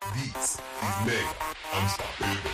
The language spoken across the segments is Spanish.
This is Mega Unstoppable.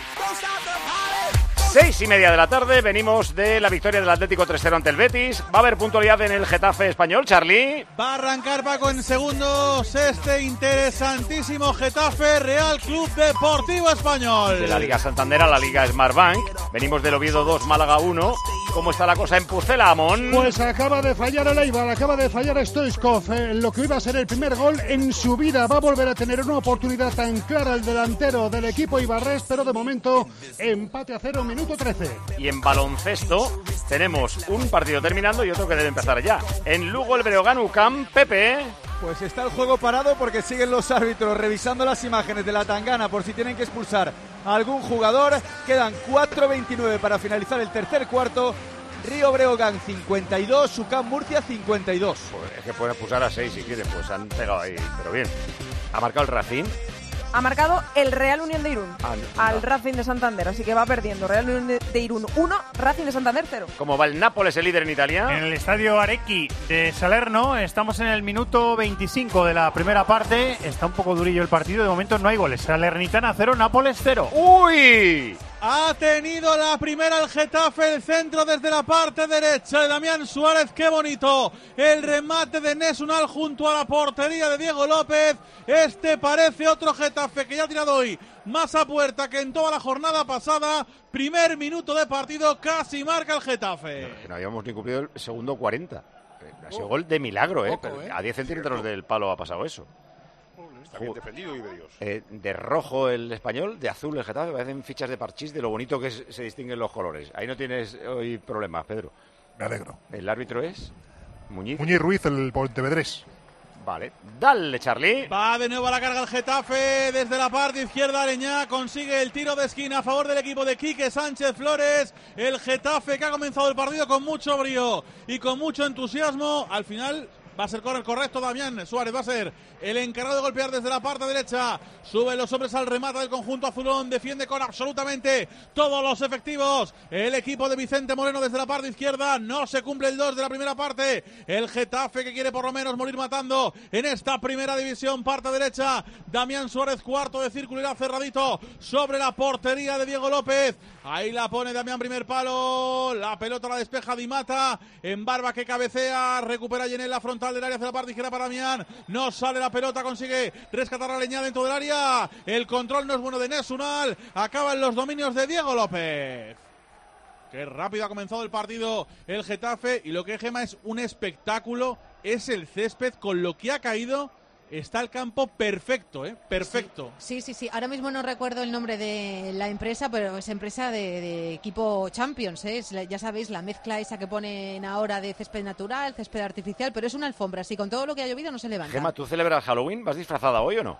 6:30 de la tarde, venimos de la victoria del Atlético 3-0 ante el Betis. ¿Va a haber puntualidad en el Getafe español, Charlie? Va a arrancar, Paco, en segundos este interesantísimo Getafe Real Club Deportivo Español. De la Liga Santander a la Liga Smartbank. Venimos del Oviedo 2, Málaga 1. ¿Cómo está la cosa en Pucela, Amón? Pues acaba de fallar el Eibar, acaba de fallar Stoichkov. Lo que iba a ser el primer gol en su vida. Va a volver a tener una oportunidad tan clara el delantero del equipo ibarrés, pero de momento empate a 0, minuto 13. Y en baloncesto tenemos un partido terminando y otro que debe empezar ya. En Lugo, el Breogán UCAM, Pepe. Pues está el juego parado porque siguen los árbitros revisando las imágenes de la tangana por si tienen que expulsar a algún jugador. Quedan 4:29 para finalizar el tercer cuarto. Río Breogán 52, UCAM Murcia 52. Pues es que pueden expulsar a 6 si quieren, pues han pegado ahí, pero bien. ¿Ha marcado el Racing? Ha marcado el Real Unión de Irún al Racing de Santander, así que va perdiendo. Real Unión de Irún 1, Racing de Santander 0. ¿Cómo va el Nápoles, el líder en Italia? En el estadio Arecchi de Salerno estamos en el minuto 25 de la primera parte. Está un poco durillo el partido, de momento no hay goles. Salernitana 0, Nápoles 0. ¡Uy! Ha tenido la primera el Getafe, el centro desde la parte derecha de Damián Suárez, qué bonito. El remate de Nesunal junto a la portería de Diego López. Este parece otro Getafe que ya ha tirado hoy más a puerta que en toda la jornada pasada. Primer minuto de partido, casi marca el Getafe. No habíamos ni cumplido el segundo 40. Ha sido gol de milagro, poco, pero a 10 centímetros del palo ha pasado eso. Está bien defendido, Iberios. De rojo el Español, de azul el Getafe, parecen fichas de parchís de lo bonito que se distinguen los colores. Ahí no tienes hoy problemas, Pedro. Me alegro. ¿El árbitro es? Muñiz Ruiz, el pontevedrés. Vale, dale, Charlie. Va de nuevo a la carga el Getafe desde la parte izquierda. Aleñá consigue el tiro de esquina a favor del equipo de Quique Sánchez Flores. El Getafe que ha comenzado el partido con mucho brío y con mucho entusiasmo. Al final va a ser córner correcto. Damián Suárez va a ser el encargado de golpear desde la parte derecha. Suben los hombres al remate del conjunto azulón. Defiende con absolutamente todos los efectivos el equipo de Vicente Moreno desde la parte izquierda. No se cumple el 2 de la primera parte. El Getafe que quiere por lo menos morir matando en esta primera división. Parte derecha, Damián Suárez, cuarto de círculo, irá cerradito sobre la portería de Diego López. Ahí la pone Damián, primer palo. La pelota la despeja Di Mata. En Barba que cabecea. Recupera Yenel la frontal del área hacia la parte izquierda para Damián. No sale la pelota, consigue rescatar a Leñá dentro del área. El control no es bueno de Nesunal. Acaban los dominios de Diego López. Qué rápido ha comenzado el partido el Getafe. Y lo que Gema es un espectáculo es el césped con lo que ha caído. Está el campo perfecto, perfecto. Sí. Ahora mismo no recuerdo el nombre de la empresa, pero es empresa de equipo Champions, ya sabéis, la mezcla esa que ponen ahora de césped natural, césped artificial, pero es una alfombra, así con todo lo que ha llovido no se levanta. Gema, ¿tú celebras Halloween? ¿Vas disfrazada hoy o no?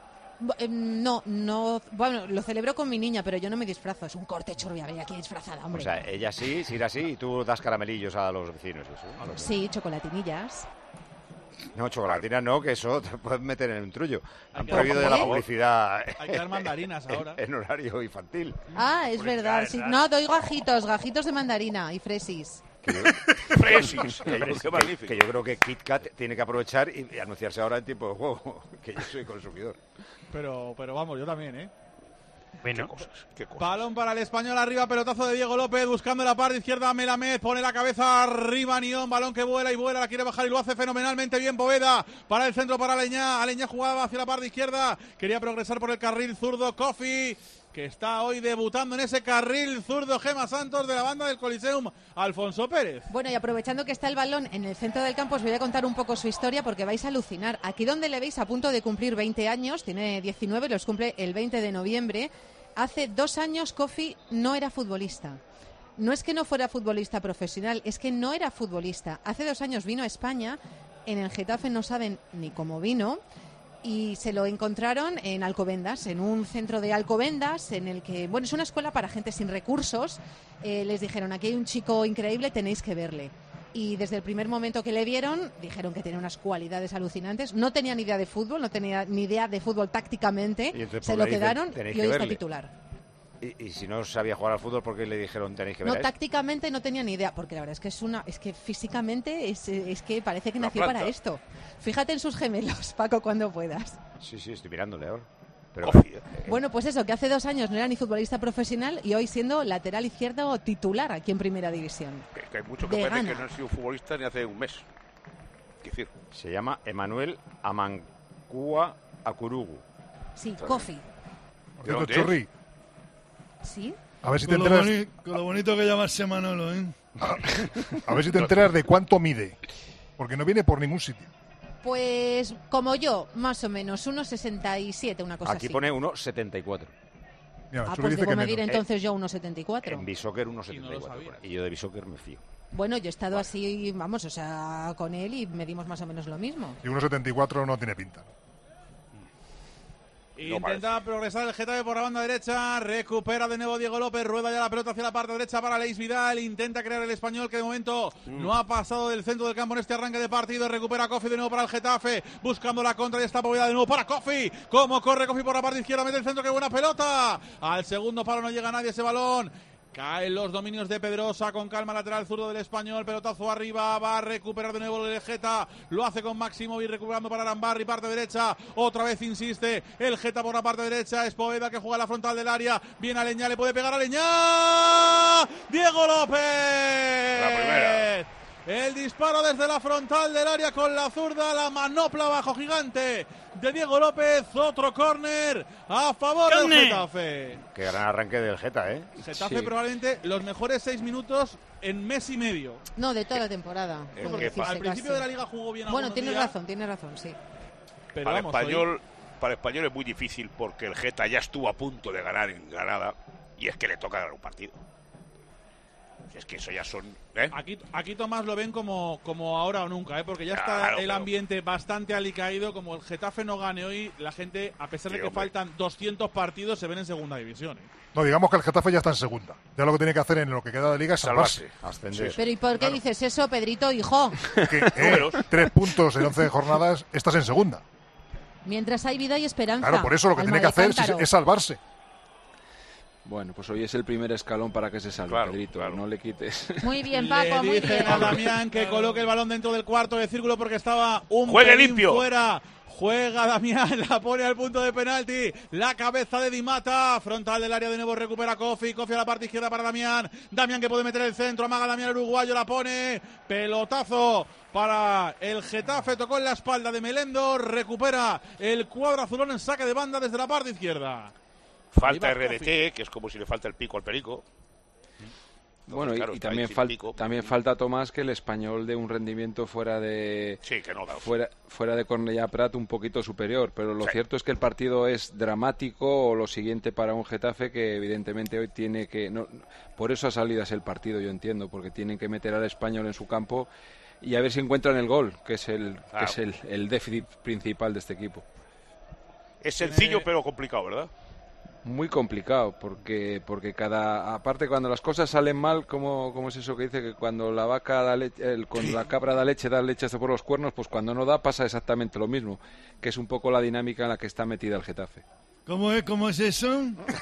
No, bueno, lo celebro con mi niña, pero yo no me disfrazo, es un corte chorro, voy a ver aquí disfrazada, hombre. O sea, ella sí irá así y tú das caramelillos a los vecinos. Eso, sí, chocolatinillas. No, chocolatina no, que eso te puedes meter en un trullo. Han prohibido ya la publicidad. Hay que dar mandarinas ahora. En horario infantil. Ah, es verdad, sí. No, doy gajitos de mandarina y fresis. Fresis. Que yo creo que Kit Kat tiene que aprovechar y anunciarse ahora en tiempo de juego, que yo soy consumidor. Pero vamos, yo también, Bueno. ¿Qué cosas? Balón para el Español arriba, pelotazo de Diego López, buscando la parte izquierda Melamed, pone la cabeza arriba Nión, balón que vuela y vuela, la quiere bajar y lo hace fenomenalmente bien Poveda, para el centro para Aleñá jugaba hacia la parte izquierda, quería progresar por el carril zurdo Kofi, que está hoy debutando en ese carril zurdo Gema Santos de la banda del Coliseum, Alfonso Pérez. Bueno, y aprovechando que está el balón en el centro del campo, os voy a contar un poco su historia porque vais a alucinar. Aquí donde le veis a punto de cumplir 20 años, tiene 19, los cumple el 20 de noviembre. Hace 2 años Kofi no era futbolista. No es que no fuera futbolista profesional, es que no era futbolista. Hace 2 años vino a España, en el Getafe no saben ni cómo vino, y se lo encontraron en Alcobendas, en un centro de Alcobendas, en el que, bueno, es una escuela para gente sin recursos. Les dijeron, aquí hay un chico increíble, tenéis que verle. Y desde el primer momento que le vieron, dijeron que tenía unas cualidades alucinantes. No tenía ni idea de fútbol, no tenía ni idea de fútbol tácticamente. Se lo quedaron y hoy está titular. Y si no sabía jugar al fútbol, ¿por qué le dijeron tenéis que ver? No, tácticamente no tenía ni idea, porque la verdad es que físicamente es que parece que nació para esto. Fíjate en sus gemelos, Paco, cuando puedas. Sí, estoy mirándole ahora. Pero Bueno, pues eso, que hace 2 años no era ni futbolista profesional y hoy siendo lateral izquierdo titular aquí en Primera División. Que hay mucho que parece que no ha sido futbolista ni hace un mes. ¿Qué decir? Se llama Emanuel Amancua Akurugu. Sí, Kofi. ¿De dónde Churri? ¿Sí? A ver si te enteras. Con lo bonito que llamarse Manolo, ¿eh? A ver si te enteras de cuánto mide. Porque no viene por ningún sitio. Pues como yo, más o menos, 1,67, una cosa Aquí así. pone 1,74. Mira, Pues debo medir entonces yo 1,74. En Bishoker 1,74. Y yo de Bishoker me fío. Bueno, yo he estado así, vamos, o sea, con él y medimos más o menos lo mismo. Y 1,74 no tiene pinta. Intenta progresar el Getafe por la banda derecha, recupera de nuevo Diego López, rueda ya la pelota hacia la parte derecha para Leis Vidal, intenta crear el Español que de momento no ha pasado del centro del campo en este arranque de partido, recupera Kofi de nuevo para el Getafe, buscando la contra y está Poveda de nuevo para Kofi, como corre Kofi por la parte izquierda, mete el centro, qué buena pelota, al segundo palo no llega nadie ese balón. Caen los dominios de Pedrosa, con calma lateral zurdo del Español, pelotazo arriba, va a recuperar de nuevo el Geta, lo hace con Máximo y recuperando para Arambarri, parte derecha, otra vez insiste el Geta por la parte derecha, es Poveda que juega a la frontal del área, viene Aleñá, le puede pegar a Aleñá, Diego López. La primera. El disparo desde la frontal del área con la zurda, la manopla bajo gigante de Diego López, otro córner a favor del Getafe. Qué gran arranque del Geta, ¿eh? Getafe probablemente los mejores 6 minutos en mes y medio. No, de toda la temporada. Al principio de la liga jugó bien. Bueno, tienes razón, sí. Pero para vamos, el Español es muy difícil porque el Geta ya estuvo a punto de ganar en Granada y es que le toca ganar un partido. Es que eso ya son... ¿eh? Aquí Tomás lo ven como ahora o nunca, porque ya está el ambiente bastante alicaído. Como el Getafe no gane hoy, la gente, a pesar de que faltan 200 partidos, se ven en segunda división. No, digamos que el Getafe ya está en segunda. Ya lo que tiene que hacer en lo que queda de liga es salvarse. Ascender. Pero ¿y por qué dices eso, Pedrito, hijo? Que 3 puntos en 11 jornadas, estás en segunda. Mientras hay vida y esperanza. Claro, por eso lo que tiene que hacer es salvarse. Bueno, pues hoy es el primer escalón para que se salve, Pedrito, no le quites. Muy bien, Paco, muy bien. Le dicen a Damián que coloque el balón dentro del cuarto de círculo porque estaba un ¡juegue pelín limpio! Fuera. Juega Damián, la pone al punto de penalti, la cabeza de Di Mata, frontal del área de nuevo, recupera Kofi a la parte izquierda para Damián que puede meter el centro, amaga Damián el uruguayo, la pone, pelotazo para el Getafe, tocó en la espalda de Melendo, recupera el cuadro azulón en saque de banda desde la parte izquierda. Falta RDT, que es como si le falta el pico al perico. Entonces, bueno, claro, y también falta, Tomás, que el Español dé un rendimiento fuera de fuera de Cornellà Prat un poquito superior, pero lo cierto es que el partido es dramático o lo siguiente para un Getafe que evidentemente hoy tiene que... por eso ha salido así el partido, yo entiendo, porque tienen que meter al Español en su campo y a ver si encuentran el gol, que es el déficit principal de este equipo. Es sencillo pero complicado, ¿verdad? Muy complicado, porque aparte cuando las cosas salen mal, ¿cómo es eso que dice que cuando la vaca da cuando la cabra da leche hasta por los cuernos? Pues cuando no da pasa exactamente lo mismo, que es un poco la dinámica en la que está metida el Getafe. ¿Cómo es eso?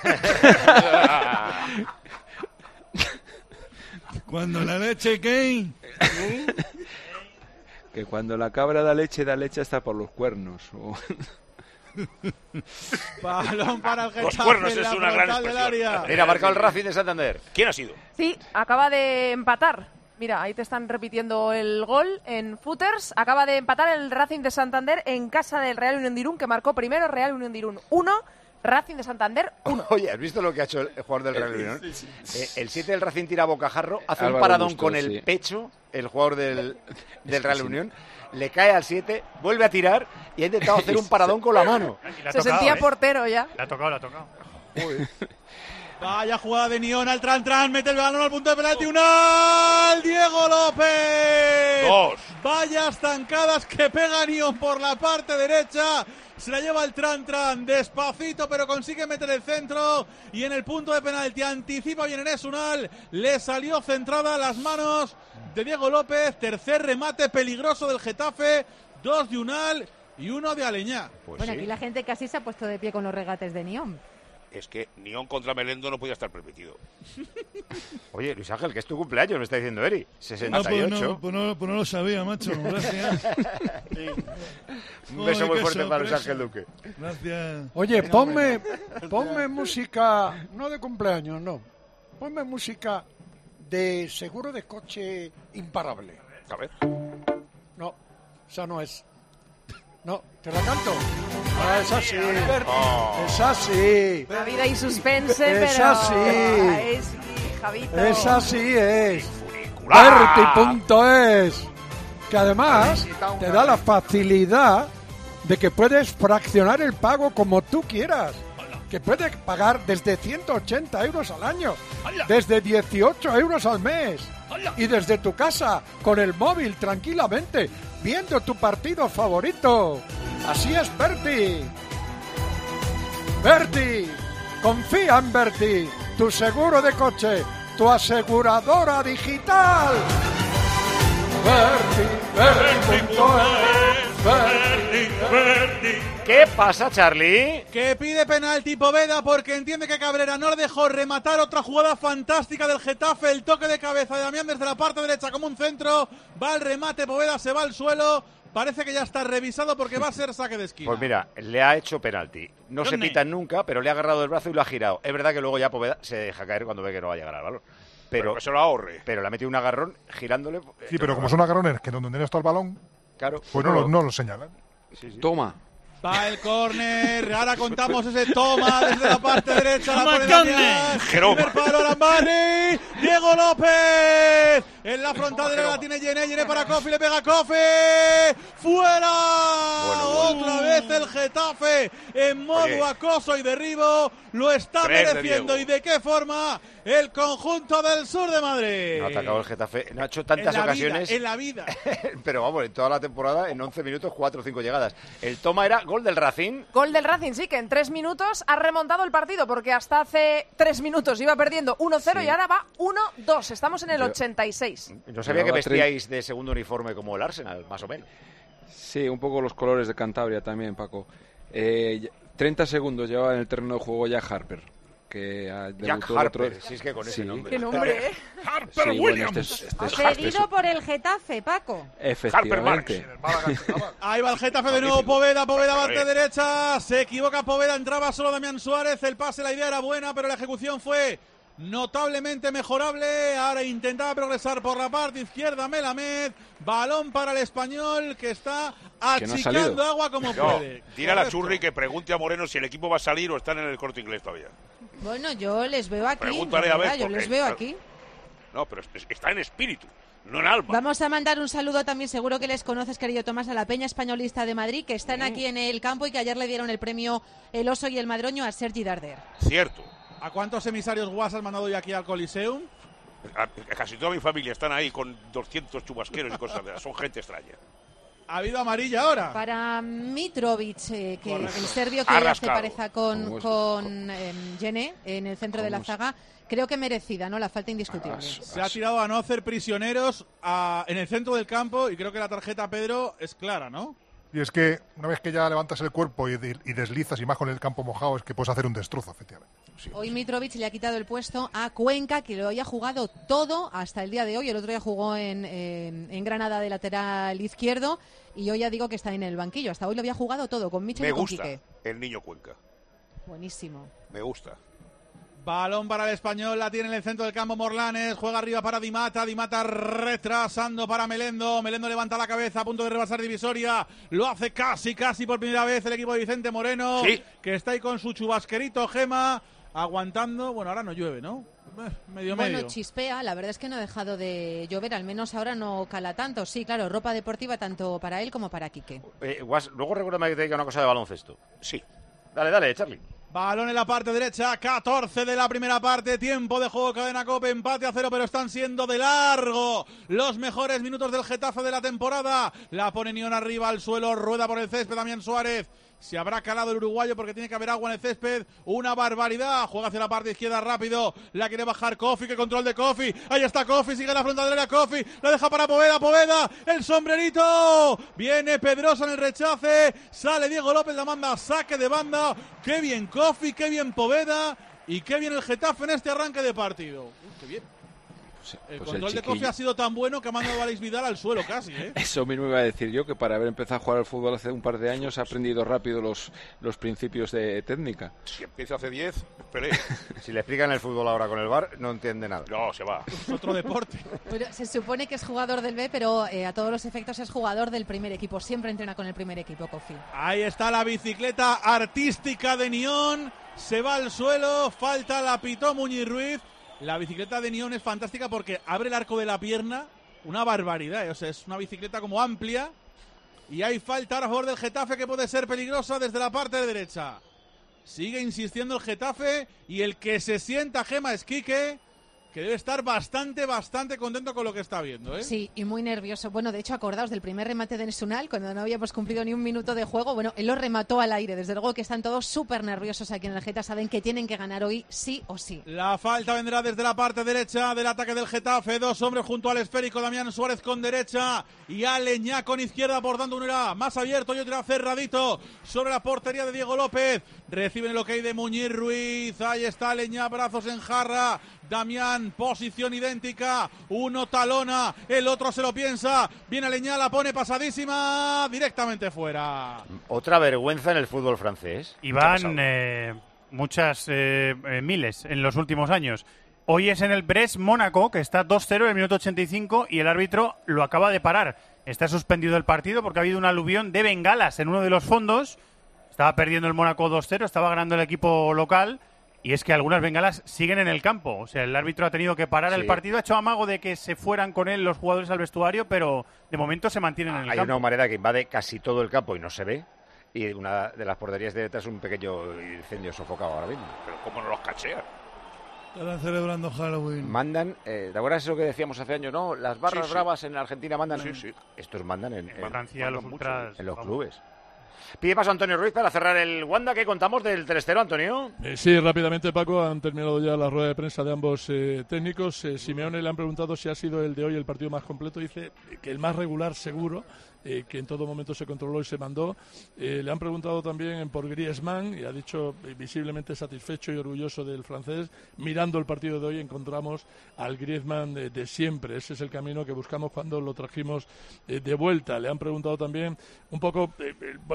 Cuando la leche, ¿qué? Que cuando la cabra da leche hasta por los cuernos. Balón para el Getafe. Los cuernos es una gran expresión. Mira, ha marcado el Racing de Santander. ¿Quién ha sido? Sí, acaba de empatar. Mira, ahí te están repitiendo el gol en Footers. Acaba de empatar el Racing de Santander en casa del Real Unión de Irún, que marcó primero Real Unión de Irún 1, Racing de Santander 1. Oye, ¿has visto lo que ha hecho el jugador del Real Unión? Sí. El 7 del Racing tira a bocajarro, hace Álvaro un paradón Bustos, con el pecho, el jugador del Real Unión. Le cae al 7, vuelve a tirar y ha intentado hacer un paradón con la mano. Se sentía portero ya. La ha tocado. Joder. Vaya jugada de Nión al Tran, mete el balón al punto de penalti, ¡Unal! ¡Diego López! 2. Vaya estancadas que pega Nión por la parte derecha. Se la lleva el Tran despacito, pero consigue meter el centro. Y en el punto de penalti anticipa bien Enes Unal. Le salió centrada a las manos de Diego López. Tercer remate peligroso del Getafe. 2 de Unal y 1 de Aleñá. Bueno, aquí la gente casi se ha puesto de pie con los regates de Nión. es que Nión contra Melendo no podía estar permitido. Oye, Luis Ángel, que es tu cumpleaños, me está diciendo Eri. 68. Pues no lo sabía, macho. Gracias. Un beso muy fuerte para Luis Ángel Duque. Gracias. Oye, ponme música, no de cumpleaños, no. Ponme música de seguro de coche imparable. A ver. No, esa no es. No, te la canto. Ah, es así. Es así. La vida y suspense, Es pero... así. Ay, sí, Javito. Es así, es. Berti.es. Que además te da la facilidad de que puedes fraccionar el pago como tú quieras. Que puedes pagar desde 180 euros al año, desde 18 euros al mes y desde tu casa, con el móvil tranquilamente, viendo tu partido favorito. Así es, Berti. Berti, confía en Berti, tu seguro de coche, tu aseguradora digital. ¿Qué pasa, Charlie? Que pide penalti Poveda porque entiende que Cabrera no le dejó rematar otra jugada fantástica del Getafe. El toque de cabeza de Damián desde la parte derecha como un centro. Va el remate, Poveda se va al suelo. Parece que ya está revisado porque va a ser saque de esquina. Pues mira, le ha hecho penalti. No se pita nunca, pero le ha agarrado el brazo y lo ha girado. Es verdad que luego ya Poveda se deja caer cuando ve que no va a llegar al balón. Pero que se lo ahorre. Pero le ha metido un agarrón girándole. Sí, pero como son agarrones que donde no está el balón, claro, pues no lo señalan. Sí. Toma. Va el córner, ahora contamos ese toma desde la parte derecha, la pone Damián, primer palo Arambarri, Diego López, en la frontal la tiene Yene para Kofi, le pega Kofi, fuera, otra vez el Getafe en modo acoso y derribo, lo está mereciendo y de qué forma el conjunto del sur de Madrid. No ha atacado el Getafe, no ha hecho tantas ocasiones. En la vida. Pero vamos, en toda la temporada, en 11 minutos, 4 o 5 llegadas. El toma era gol del Racing. Gol del Racing, sí, que en 3 minutos ha remontado el partido, porque hasta hace 3 minutos iba perdiendo 1-0 y ahora va 1-2. Estamos en el 86. No sabía que vestíais de segundo uniforme como el Arsenal, más o menos. Sí, un poco los colores de Cantabria también, Paco. 30 segundos llevaba en el terreno de juego Jack Harper. Que Jack Harper, si es que con ese nombre. ¿Qué nombre, Harper Williams. Cedido por el Getafe, Paco. Efectivamente. Ahí va el Getafe de nuevo, Poveda, parte derecha, se equivoca Poveda, entraba solo Damián Suárez, el pase, la idea era buena, pero la ejecución fue notablemente mejorable. Ahora intentaba progresar por la parte izquierda Melamed, balón para el español que está achicando agua como puede. Tira a la Churri que pregunte a Moreno si el equipo va a salir o están en el Corte Inglés todavía. Bueno, yo les veo aquí. Pregúntale a ver. Yo les veo aquí. No, pero está en espíritu, no en alma. Vamos a mandar un saludo también, seguro que les conoces, querido Tomás, a la Peña Españolista de Madrid, que están aquí en el campo y que ayer le dieron el premio El Oso y el Madroño a Sergi Darder. Cierto. ¿A cuántos emisarios guas has mandado hoy aquí al Coliseum? Casi toda mi familia están ahí con 200 chubasqueros y cosas de esas. Son gente extraña. ¿Ha habido amarilla ahora? Para Mitrovic, que el serbio que hace pareja con Yene en el centro de la zaga, creo que merecida, ¿no? La falta indiscutible. Se ha tirado a no hacer prisioneros en el centro del campo y creo que la tarjeta, Pedro, es clara, ¿no? Y es que una vez que ya levantas el cuerpo y deslizas y más con el campo mojado, es que puedes hacer un destrozo, efectivamente. Sí. Hoy Mitrovic le ha quitado el puesto a Cuenca, que lo había jugado todo hasta el día de hoy. El otro día jugó en Granada de lateral izquierdo y hoy ya digo que está en el banquillo. Hasta hoy lo había jugado todo, con Michel y con Quique. Me gusta el niño Cuenca. Buenísimo. Me gusta. Balón para el español, la tiene en el centro del campo Morlanes, juega arriba para Di Mata retrasando para Melendo levanta la cabeza a punto de rebasar divisoria, lo hace casi por primera vez el equipo de Vicente Moreno, que está ahí con su chubasquerito Gema, aguantando, bueno, ahora no llueve, ¿no? Medio. Bueno, chispea, la verdad es que no ha dejado de llover, al menos ahora no cala tanto, sí, claro, ropa deportiva tanto para él como para Quique. Guas, luego recuérdame que te diga una cosa de baloncesto. Sí. Dale, Charlie. Balón en la parte derecha, 14 de la primera parte, tiempo de juego, Cadena COPE, empate a 0, pero están siendo de largo los mejores minutos del Getafe de la temporada. La pone Nión arriba al suelo, rueda por el césped Damián Suárez. Se habrá calado el uruguayo porque tiene que haber agua en el césped. Una barbaridad. Juega hacia la parte izquierda rápido. La quiere bajar Kofi. ¡Qué control de Kofi! Ahí está Kofi. Sigue la frontal del área Kofi. La deja para Poveda. Poveda. El sombrerito. Viene Pedrosa en el rechace. Sale Diego López. La manda saque de banda. ¡Qué bien Kofi! ¡Qué bien Poveda! Y qué bien el Getafe en este arranque de partido. ¡Qué bien! El control de Kofi ha sido tan bueno que ha mandado a Alex Vidal al suelo casi, ¿eh? Eso mismo iba a decir yo, que para haber empezado a jugar al fútbol hace un par de años ha aprendido rápido los principios de técnica. Si empieza hace 10, espere. Si le explican el fútbol ahora con el VAR, no entiende nada. No, se va. Es otro deporte. Pero se supone que es jugador del B, pero a todos los efectos es jugador del primer equipo. Siempre entrena con el primer equipo, Kofi. Ahí está la bicicleta artística de Nión. Se va al suelo, falta, la pitó Muñiz Ruiz. La bicicleta de Nión es fantástica porque abre el arco de la pierna, una barbaridad, o sea, es una bicicleta como amplia. Y hay falta ahora a favor del Getafe que puede ser peligrosa desde la parte de derecha. Sigue insistiendo el Getafe y el que se sienta, Gema, es Quique, que debe estar bastante contento con lo que está viendo, ¿eh? Sí, y muy nervioso. Bueno, de hecho, acordaos del primer remate de Nesunal, cuando no habíamos cumplido ni un minuto de juego. Bueno, él lo remató al aire. Desde luego que están todos súper nerviosos aquí en el Getafe. Saben que tienen que ganar hoy sí o sí. La falta vendrá desde la parte derecha del ataque del Getafe. Dos hombres junto al esférico. Damián Suárez con derecha y Aleñá con izquierda, abordando uno irá más abierto y otro irá cerradito sobre la portería de Diego López. Reciben el ok de Muñiz Ruiz. Ahí está Aleñá, brazos en jarra. Damián, posición idéntica. Uno talona, el otro se lo piensa. Viene Aleñá, la pone pasadísima, directamente fuera. Otra vergüenza en el fútbol francés. Y van muchas miles en los últimos años. Hoy es en el Brest-Mónaco, que está 2-0 en el minuto 85 y el árbitro lo acaba de parar. Está suspendido el partido porque ha habido una aluvión de bengalas en uno de los fondos. Estaba perdiendo el Mónaco 2-0, estaba ganando el equipo local. Y es que algunas bengalas siguen en el campo. O sea, el árbitro ha tenido que parar el partido. Ha hecho amago de que se fueran con él los jugadores al vestuario, pero de momento se mantienen en el campo. Hay una humareda que invade casi todo el campo y no se ve. Y una de las porterías de detrás es un pequeño incendio sofocado ahora mismo. Pero ¿cómo no los cachean? Estarán celebrando Halloween. Mandan, ¿te acuerdas eso que decíamos hace años? No, las barras bravas en Argentina mandan. Sí. Estos mandan en Francia, los ultras, en los clubes. Pide paso a Antonio Ruiz para cerrar el Wanda. ¿Qué contamos del 3-0, Antonio? Sí, rápidamente, Paco. Han terminado ya la rueda de prensa de ambos técnicos. Simeone le han preguntado si ha sido el de hoy el partido más completo. Dice que el más regular seguro, que en todo momento se controló y se mandó. Le han preguntado también por Griezmann y ha dicho visiblemente satisfecho y orgulloso del francés. Mirando el partido de hoy encontramos al Griezmann de siempre. Ese es el camino que buscamos cuando lo trajimos de vuelta. Le han preguntado también un poco, le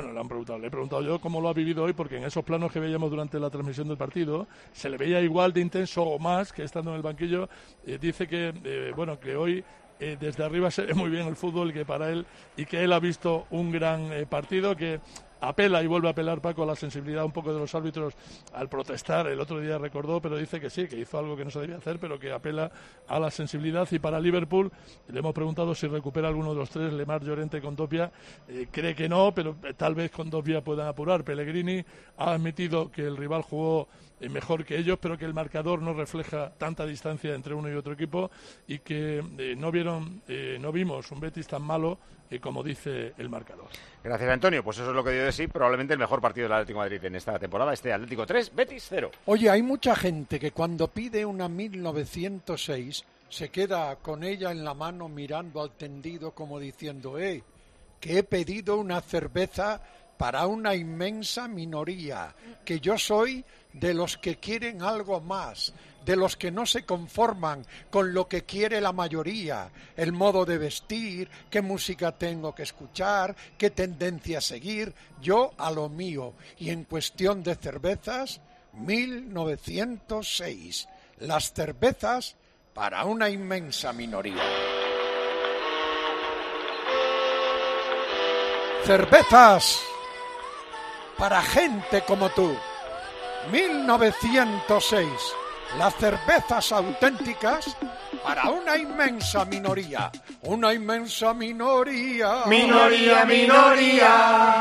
he preguntado yo cómo lo ha vivido hoy, porque en esos planos que veíamos durante la transmisión del partido se le veía igual de intenso o más que estando en el banquillo. Dice que que hoy desde arriba se ve muy bien el fútbol, que para él y que él ha visto un gran partido, que apela y vuelve a apelar, Paco, a la sensibilidad un poco de los árbitros al protestar. El otro día recordó, pero dice que sí, que hizo algo que no se debía hacer, pero que apela a la sensibilidad. Y para Liverpool le hemos preguntado si recupera alguno de los tres, Lemar, Llorente, Condovia. Cree que no, pero tal vez Condovia puedan apurar. Pellegrini ha admitido que el rival jugó mejor que ellos, pero que el marcador no refleja tanta distancia entre uno y otro equipo y que no vimos un Betis tan malo como dice el marcador. Gracias, Antonio. Pues eso es lo que dio de sí probablemente el mejor partido del Atlético de Madrid en esta temporada. Atlético 3, Betis 0. Oye, hay mucha gente que cuando pide una 1906 se queda con ella en la mano mirando al tendido como diciendo, que he pedido una cerveza para una inmensa minoría, que yo soy de los que quieren algo más, de los que no se conforman con lo que quiere la mayoría, el modo de vestir, qué música tengo que escuchar, qué tendencia seguir, yo a lo mío. Y en cuestión de cervezas, 1906, las cervezas para una inmensa minoría. Cervezas para gente como tú. 1906. Las cervezas auténticas para una inmensa minoría. Una inmensa minoría. Minoría.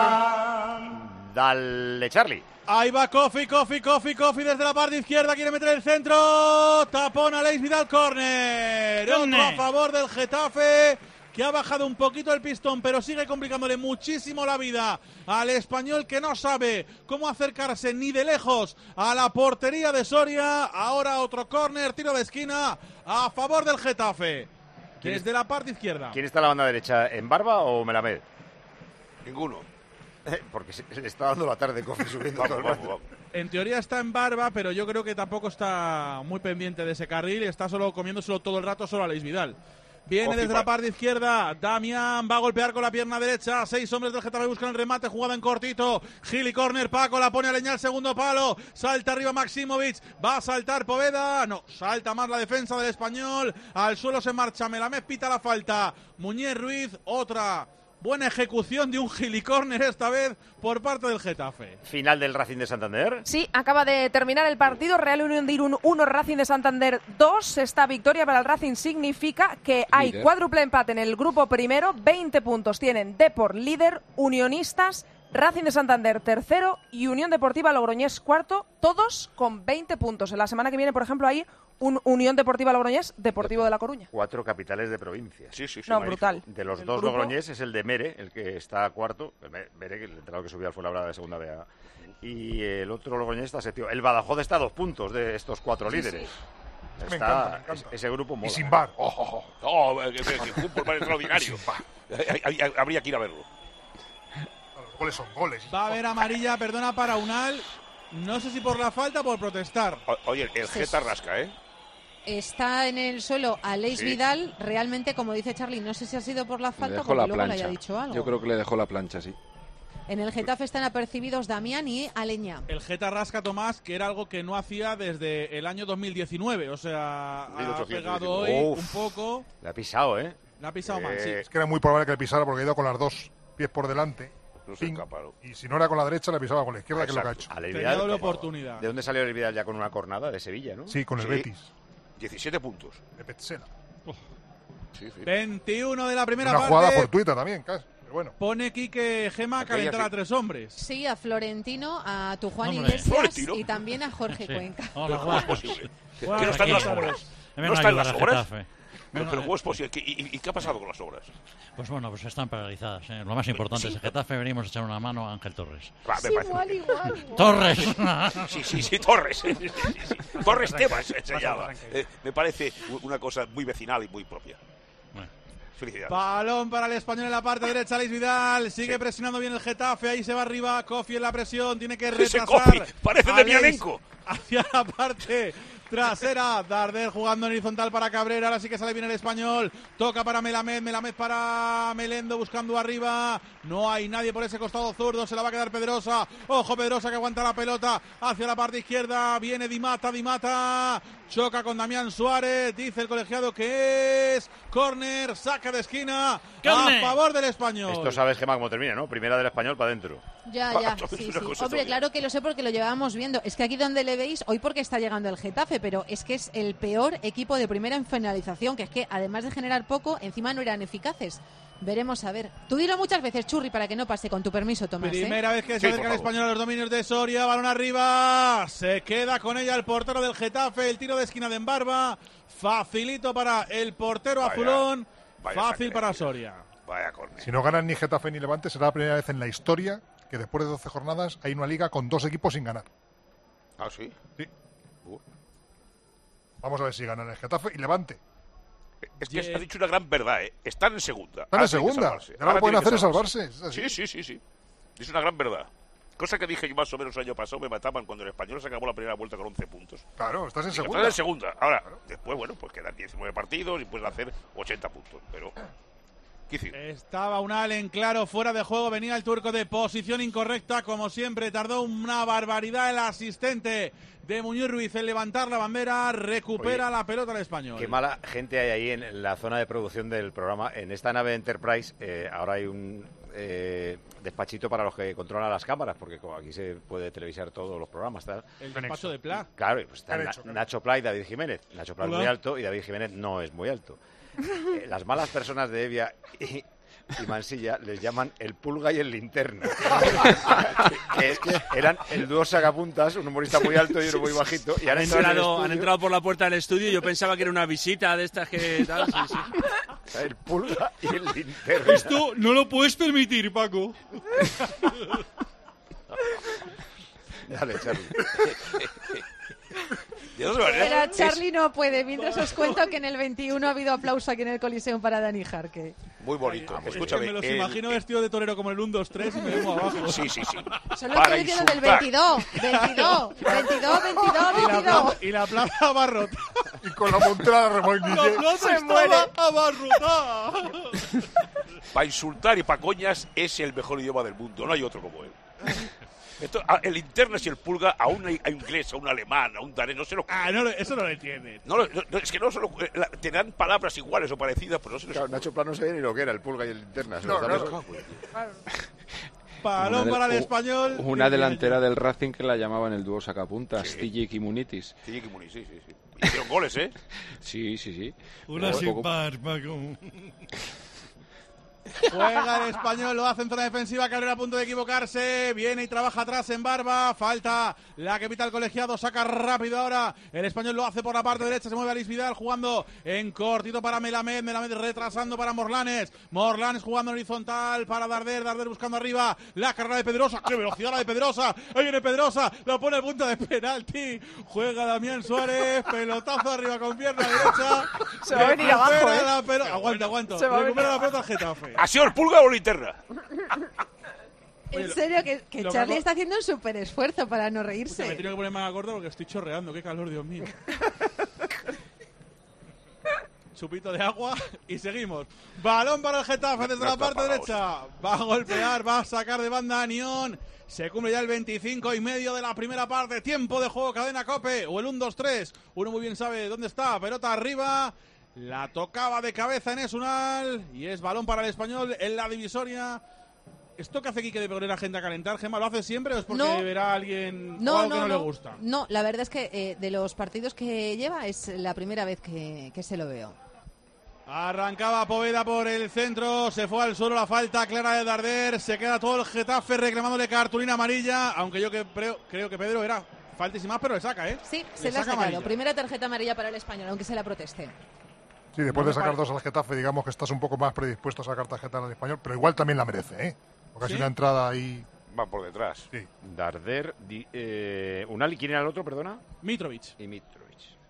Dale, Charlie. Ahí va Kofi desde la parte izquierda, quiere meter el centro, tapón a Alex Vidal, córner. Otro a favor del Getafe. que ha bajado un poquito el pistón, pero sigue complicándole muchísimo la vida al Español, que no sabe cómo acercarse ni de lejos a la portería de Soria. Ahora otro córner, tiro de esquina a favor del Getafe, desde la parte izquierda. ¿Quién está en la banda derecha, en Barba o Melamed? Ninguno. Porque se le está dando la tarde, Kofi, subiendo todo el rato. En teoría está en Barba, pero yo creo que tampoco está muy pendiente de ese carril. Está solo comiéndoselo todo el rato solo a Alex Vidal. Viene desde la parte izquierda, Damián va a golpear con la pierna derecha, 6 hombres del Getafe buscan el remate, jugada en cortito, Gili corner, Paco la pone a leñar, segundo palo, salta arriba Maximovic, va a saltar Poveda, no, salta más la defensa del Español, al suelo se marcha Melamed, pita la falta, Muñiz Ruiz, otra buena ejecución de un Gili corner esta vez por parte del Getafe. Final del Racing de Santander. Sí, acaba de terminar el partido. Real Unión de Irún 1, Racing de Santander 2. Esta victoria para el Racing significa que hay cuádruple empate en el grupo primero. 20 puntos tienen Depor líder, Unionistas, Racing de Santander tercero y Unión Deportiva Logroñés cuarto, todos con 20 puntos. En la semana que viene, por ejemplo, hay un Unión Deportiva Logroñés, Deportivo de La Coruña. 4 capitales de provincia. Sí. No, brutal. De los 2 Logroñés es el de Mere, el que está cuarto. Mere, el entrenador que subió al Fuenlabrada de segunda B. Y el otro Logroñés está séptimo. El Badajoz está a 2 puntos de estos 4 líderes. Me encanta. Ese grupo mola. Y sin bar. Que fútbol extraordinario. Habría que ir a verlo. Los goles son goles. Va a haber amarilla, perdona, para Unal. No sé si por la falta o por protestar. Oye, el Geta rasca, ¿eh? Está en el suelo Alex Vidal. Realmente, como dice Charlie, no sé si ha sido por la falta o porque luego le haya dicho algo. Yo creo que le dejó la plancha, sí. En el Getafe están apercibidos Damián y Aleñá. El Geta rasca, Tomás, que era algo que no hacía desde el año 2019. O sea, ha pegado hoy un poco. Le ha pisado, ¿eh? Le ha pisado mal, sí. Es que era muy probable que le pisara porque ha ido con las 2 pies por delante. No se escaparon. Y si no era con la derecha, le pisaba con la izquierda, que es lo que ha hecho. Tenía doble oportunidad. ¿De dónde salió el Vidal ya con una cornada? De Sevilla, ¿no? Sí, con el Betis. 17 puntos. De Petzela. Sí. 21 de la primera una parte. Una jugada fortuita también, casi. Pero bueno. Pone Quique Gema a calentar a 3 hombres. Sí, a Florentino, a tu Juan Iglesias y también a Jorge Cuenca. ¿Cómo es posible? Que no están las obras. No están las obras. Pero ¿cómo es posible? ¿Y qué ha pasado con las obras? Pues bueno, pues están paralizadas. Lo más importante es el Getafe. Venimos a echar una mano a Ángel Torres. Igual. ¡Torres! Sí, Torres. Torres Tebas se llama. Me parece una cosa muy vecinal y muy propia. Felicidades. Balón para el Español en la parte derecha, Alex Vidal. Sigue presionando bien el Getafe. Ahí se va arriba. Kofi en la presión. Tiene que retrasar. Kofi parece de Mianenko. Hacia la parte trasera. Darder jugando en horizontal para Cabrera. Ahora sí que sale bien el Español. Toca para Melamed. Melamed para Melendo buscando arriba. No hay nadie por ese costado zurdo. Se la va a quedar Pedrosa. Ojo, Pedrosa que aguanta la pelota hacia la parte izquierda. Viene Di Mata. Choca con Damián Suárez. Dice el colegiado que es córner. Saca de esquina a favor del Español. Esto sabes, Gemma, cómo termina, ¿no? Primera del Español para adentro. Ya. Sí. Hombre, claro que lo sé porque lo llevábamos viendo. Es que aquí donde le veis, hoy porque está llegando el Getafe, pero es que es el peor equipo de primera en finalización, que es que además de generar poco, encima no eran eficaces. Veremos a ver. Tú dilo muchas veces, Churri, para que no pase, con tu permiso, Tomás. Primera vez que se acerca el Español a los dominios de Soria. Balón arriba. Se queda con ella el portero del Getafe. El tiro de esquina de Embarba. Facilito para el portero azulón. Fácil para Soria. Vaya córner. Si no ganan ni Getafe ni Levante, será la primera vez en la historia que después de 12 jornadas hay una liga con 2 equipos sin ganar. ¿Ah, sí? Sí. Vamos a ver si ganan el Getafe y Levante. Es que has dicho una gran verdad, ¿eh? Están en segunda. Están en segunda. Ahora lo que pueden hacer es salvarse. Sí. Es una gran verdad. Cosa que dije yo más o menos el año pasado, me mataban cuando el Español se acabó la primera vuelta con 11 puntos. Claro, estás en segunda. Estás en segunda. Ahora, después, bueno, pues quedan 19 partidos y puedes hacer 80 puntos. Pero... Estaba Unal en claro, fuera de juego, venía el turco de posición incorrecta, como siempre, tardó una barbaridad el asistente de Muñiz Ruiz en levantar la bandera, recupera la pelota al Español. Qué mala gente hay ahí en la zona de producción del programa. En esta nave Enterprise ahora hay un despachito para los que controlan las cámaras, porque como aquí se puede televisar todos los programas. ¿Tal? El despacho de Pla. Claro, pues están Nacho Pla y David Jiménez. Nacho Pla es muy alto y David Jiménez no es muy alto. Las malas personas de Evia y Mansilla les llaman el Pulga y el Linterna. que eran el dúo sacapuntas, un humorista muy alto y uno muy bajito. Y han entrado por la puerta del estudio y yo pensaba que era una visita de estas que tal. Sí. El Pulga y el Linterna. Esto no lo puedes permitir, Paco. Dale, Charlie. Pero Charlie no puede. Mientras os cuento que en el 21 ha habido aplauso aquí en el Coliseum para Dani Jarque. Muy bonito. Ay, escúchame. me los imagino vestido de torero como el 1, 2, 3 y me vengo abajo. Sí. Son los que dicen del 22. Y la plaza abarrotada. Y con la montada remolque. La plaza estaba abarrotada. Para insultar y para coñas es el mejor idioma del mundo. No hay otro como él. Esto, el Linternas y el Pulga a un inglés, a un alemán, a un danés, no se lo... Eso no lo entienden. No, es que no solo... Te dan palabras iguales o parecidas, pero no se lo... Claro, Nacho Plano no sabía ni lo que era el Pulga y el Linternas. Balón para el Español. Una delantera del Racing que la llamaban el dúo sacapuntas, Tilla y Kimunitis. Sí. Hicieron goles, ¿eh? Sí. Una sin par, Paco. Juega el Español, lo hace en zona defensiva, Cabrera a punto de equivocarse, viene y trabaja atrás en Barba, falta la que pita el colegiado, saca rápido ahora, el Español lo hace por la parte derecha, se mueve Alex Vidal jugando en cortito para Melamed retrasando para Morlanes jugando en horizontal para Darder buscando arriba, la carrera de Pedrosa, qué velocidad la de Pedrosa, ahí viene Pedrosa, lo pone a punto de penalti, juega Damián Suárez, pelotazo arriba con pierna derecha, se va a venir abajo, aguanta, recupera la pelota al Getafe. ¿Ha sido el Pulga o Linterna? En serio, que Charlie está haciendo un súper esfuerzo para no reírse. Me he tenido que poner más gordo porque estoy chorreando. Qué calor, Dios mío. Chupito de agua y seguimos. Balón para el Getafe desde la parte derecha. Va a golpear, va a sacar de banda a Nión. Se cumple ya el 25:30 de la primera parte. Tiempo de juego, cadena COPE. O el 1-2-3. Uno muy bien sabe dónde está. Pelota arriba. La tocaba de cabeza en Esunal y es balón para el Español en la divisoria. ¿Esto que hace Quique de poner a gente a calentar, Gemma, lo hace siempre o es porque verá a alguien o algo que no le gusta? No, la verdad es que de los partidos que lleva es la primera vez que se lo veo. Arrancaba Poveda por el centro, se fue al suelo la falta clara de Darder, se queda todo el Getafe reclamándole cartulina amarilla, aunque yo creo que Pedro era falta y sin más, pero le saca, ¿eh? Sí, se le ha sacado. Primera tarjeta amarilla para el Español, aunque se la proteste. Sí, después de sacar dos al Getafe, digamos que estás un poco más predispuesto a sacar tarjeta al Español, pero igual también la merece, ¿eh? Porque ha sido una entrada ahí... Va por detrás. Sí. Darder, Unal, ¿y quién era el otro, perdona? Mitrovic. Y Mitrovic.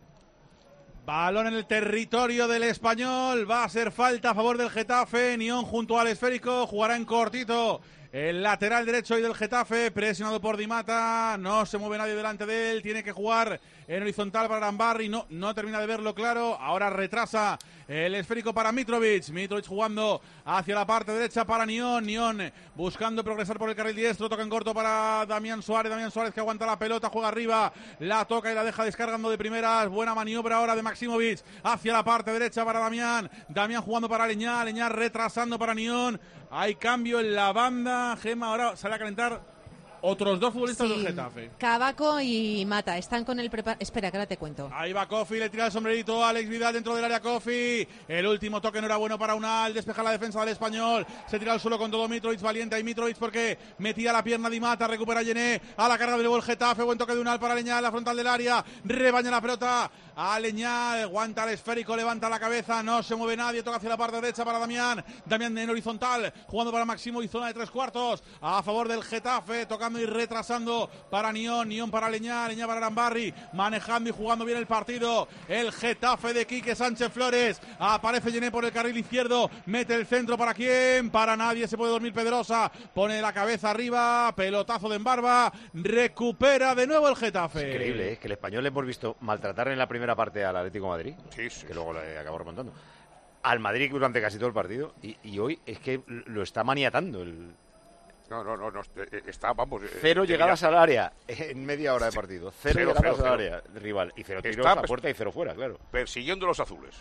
Balón en el territorio del Español, va a ser falta a favor del Getafe, Nión junto al esférico, jugará en cortito. El lateral derecho hoy del Getafe, presionado por Di Mata, no se mueve nadie delante de él, tiene que jugar en horizontal para Arambarri, no termina de verlo claro, ahora retrasa el esférico para Mitrovic jugando hacia la parte derecha para Nión buscando progresar por el carril diestro, toca en corto para Damián Suárez que aguanta la pelota, juega arriba, la toca y la deja descargando de primeras, buena maniobra ahora de Maximovic hacia la parte derecha para Damián jugando para Leñá retrasando para Nión, hay cambio en la banda, Gemma ahora sale a calentar otros dos futbolistas del Getafe. Cavaco y Mata están con el Espera, que ahora te cuento. Ahí va Kofi, le tira el sombrerito a Alex Vidal dentro del área. Kofi, el último toque no era bueno para Unal, despeja la defensa del Español, se tira al suelo con todo Mitrovic, valiente ahí Mitrovic porque metía la pierna Di Mata, recupera Yené, a la carga de nuevo el Getafe, buen toque de Unal para Leñá en la frontal del área, rebaña la pelota a Leñá, aguanta el esférico, levanta la cabeza, no se mueve nadie, toca hacia la parte derecha para Damián en horizontal, jugando para Máximo y zona de 3/4, a favor del Getafe, tocando y retrasando para Nión para Leñá para Arambarri, manejando y jugando bien el partido, el Getafe de Quique Sánchez Flores, aparece Yené por el carril izquierdo, mete el centro para quién, para nadie, se puede dormir Pedrosa, pone la cabeza arriba, pelotazo de Embarba, recupera de nuevo el Getafe. Es increíble, que el Español le hemos visto maltratar en la primera parte al Atlético de Madrid, sí. Que luego le acabó remontando, al Madrid durante casi todo el partido, y hoy es que lo está maniatando el... No, está, vamos... Cero llegadas al área en media hora de partido. Cero llegadas al área rival. Y cero tiros a la puerta y cero fuera, claro. Persiguiendo los azules.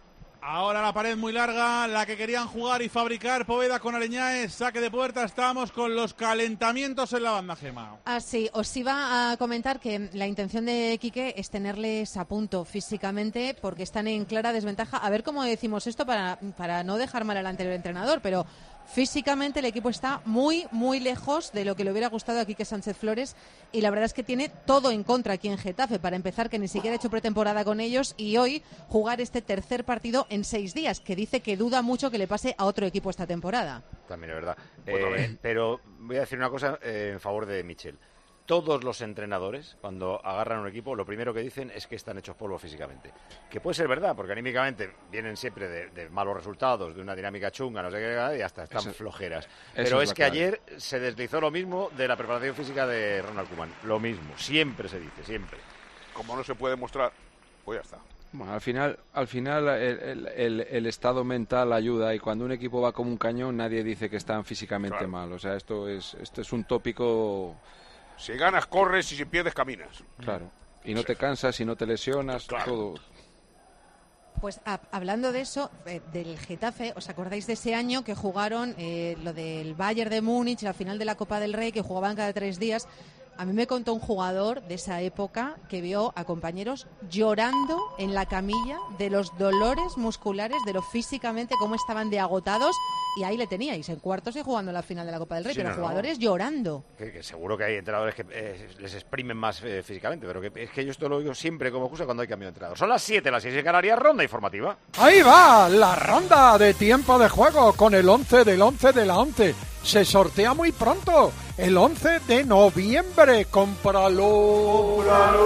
Ahora la pared muy larga, la que querían jugar y fabricar Poveda con Areñáez, saque de puerta, estamos con los calentamientos en la banda, Gema. Sí, os iba a comentar que la intención de Quique es tenerles a punto físicamente porque están en clara desventaja. A ver cómo decimos esto para no dejar mal al anterior entrenador, pero Físicamente el equipo está muy, muy lejos de lo que le hubiera gustado a Quique Sánchez Flores y la verdad es que tiene todo en contra aquí en Getafe. Para empezar, que ni siquiera ha hecho pretemporada con ellos y hoy jugar este tercer partido en 6 días, que dice que duda mucho que le pase a otro equipo esta temporada. También es verdad. Pero voy a decir una cosa en favor de Michel. Todos los entrenadores, cuando agarran un equipo, lo primero que dicen es que están hechos polvo físicamente. Que puede ser verdad, porque anímicamente vienen siempre de malos resultados, de una dinámica chunga, no sé qué, y hasta están flojeras. Pero es que ayer se deslizó lo mismo de la preparación física de Ronald Koeman. Lo mismo, siempre se dice, siempre. Como no se puede mostrar, pues ya está. Bueno, al final el estado mental ayuda, y cuando un equipo va como un cañón nadie dice que están físicamente mal. O sea, esto es un tópico. Si ganas, corres, y si pierdes, caminas. Claro. Y no te cansas, y no te lesionas, todo. Pues hablando de eso, del Getafe, ¿os acordáis de ese año que jugaron lo del Bayern de Múnich, la final de la Copa del Rey, que jugaban cada 3 días? A mí me contó un jugador de esa época que vio a compañeros llorando en la camilla de los dolores musculares, de lo físicamente, cómo estaban de agotados, y ahí le teníais, en cuartos y jugando la final de la Copa del Rey, sí, pero jugadores llorando. Que seguro que hay entrenadores que les exprimen más físicamente, pero es que yo esto lo digo siempre como excusa cuando hay cambio de entrenador. Son las 7, las 6 en Canarias, ronda informativa. Ahí va, la ronda de tiempo de juego con el 11 del 11 de la 11. Se sortea muy pronto, el 11 de noviembre. ¡Cómpralo!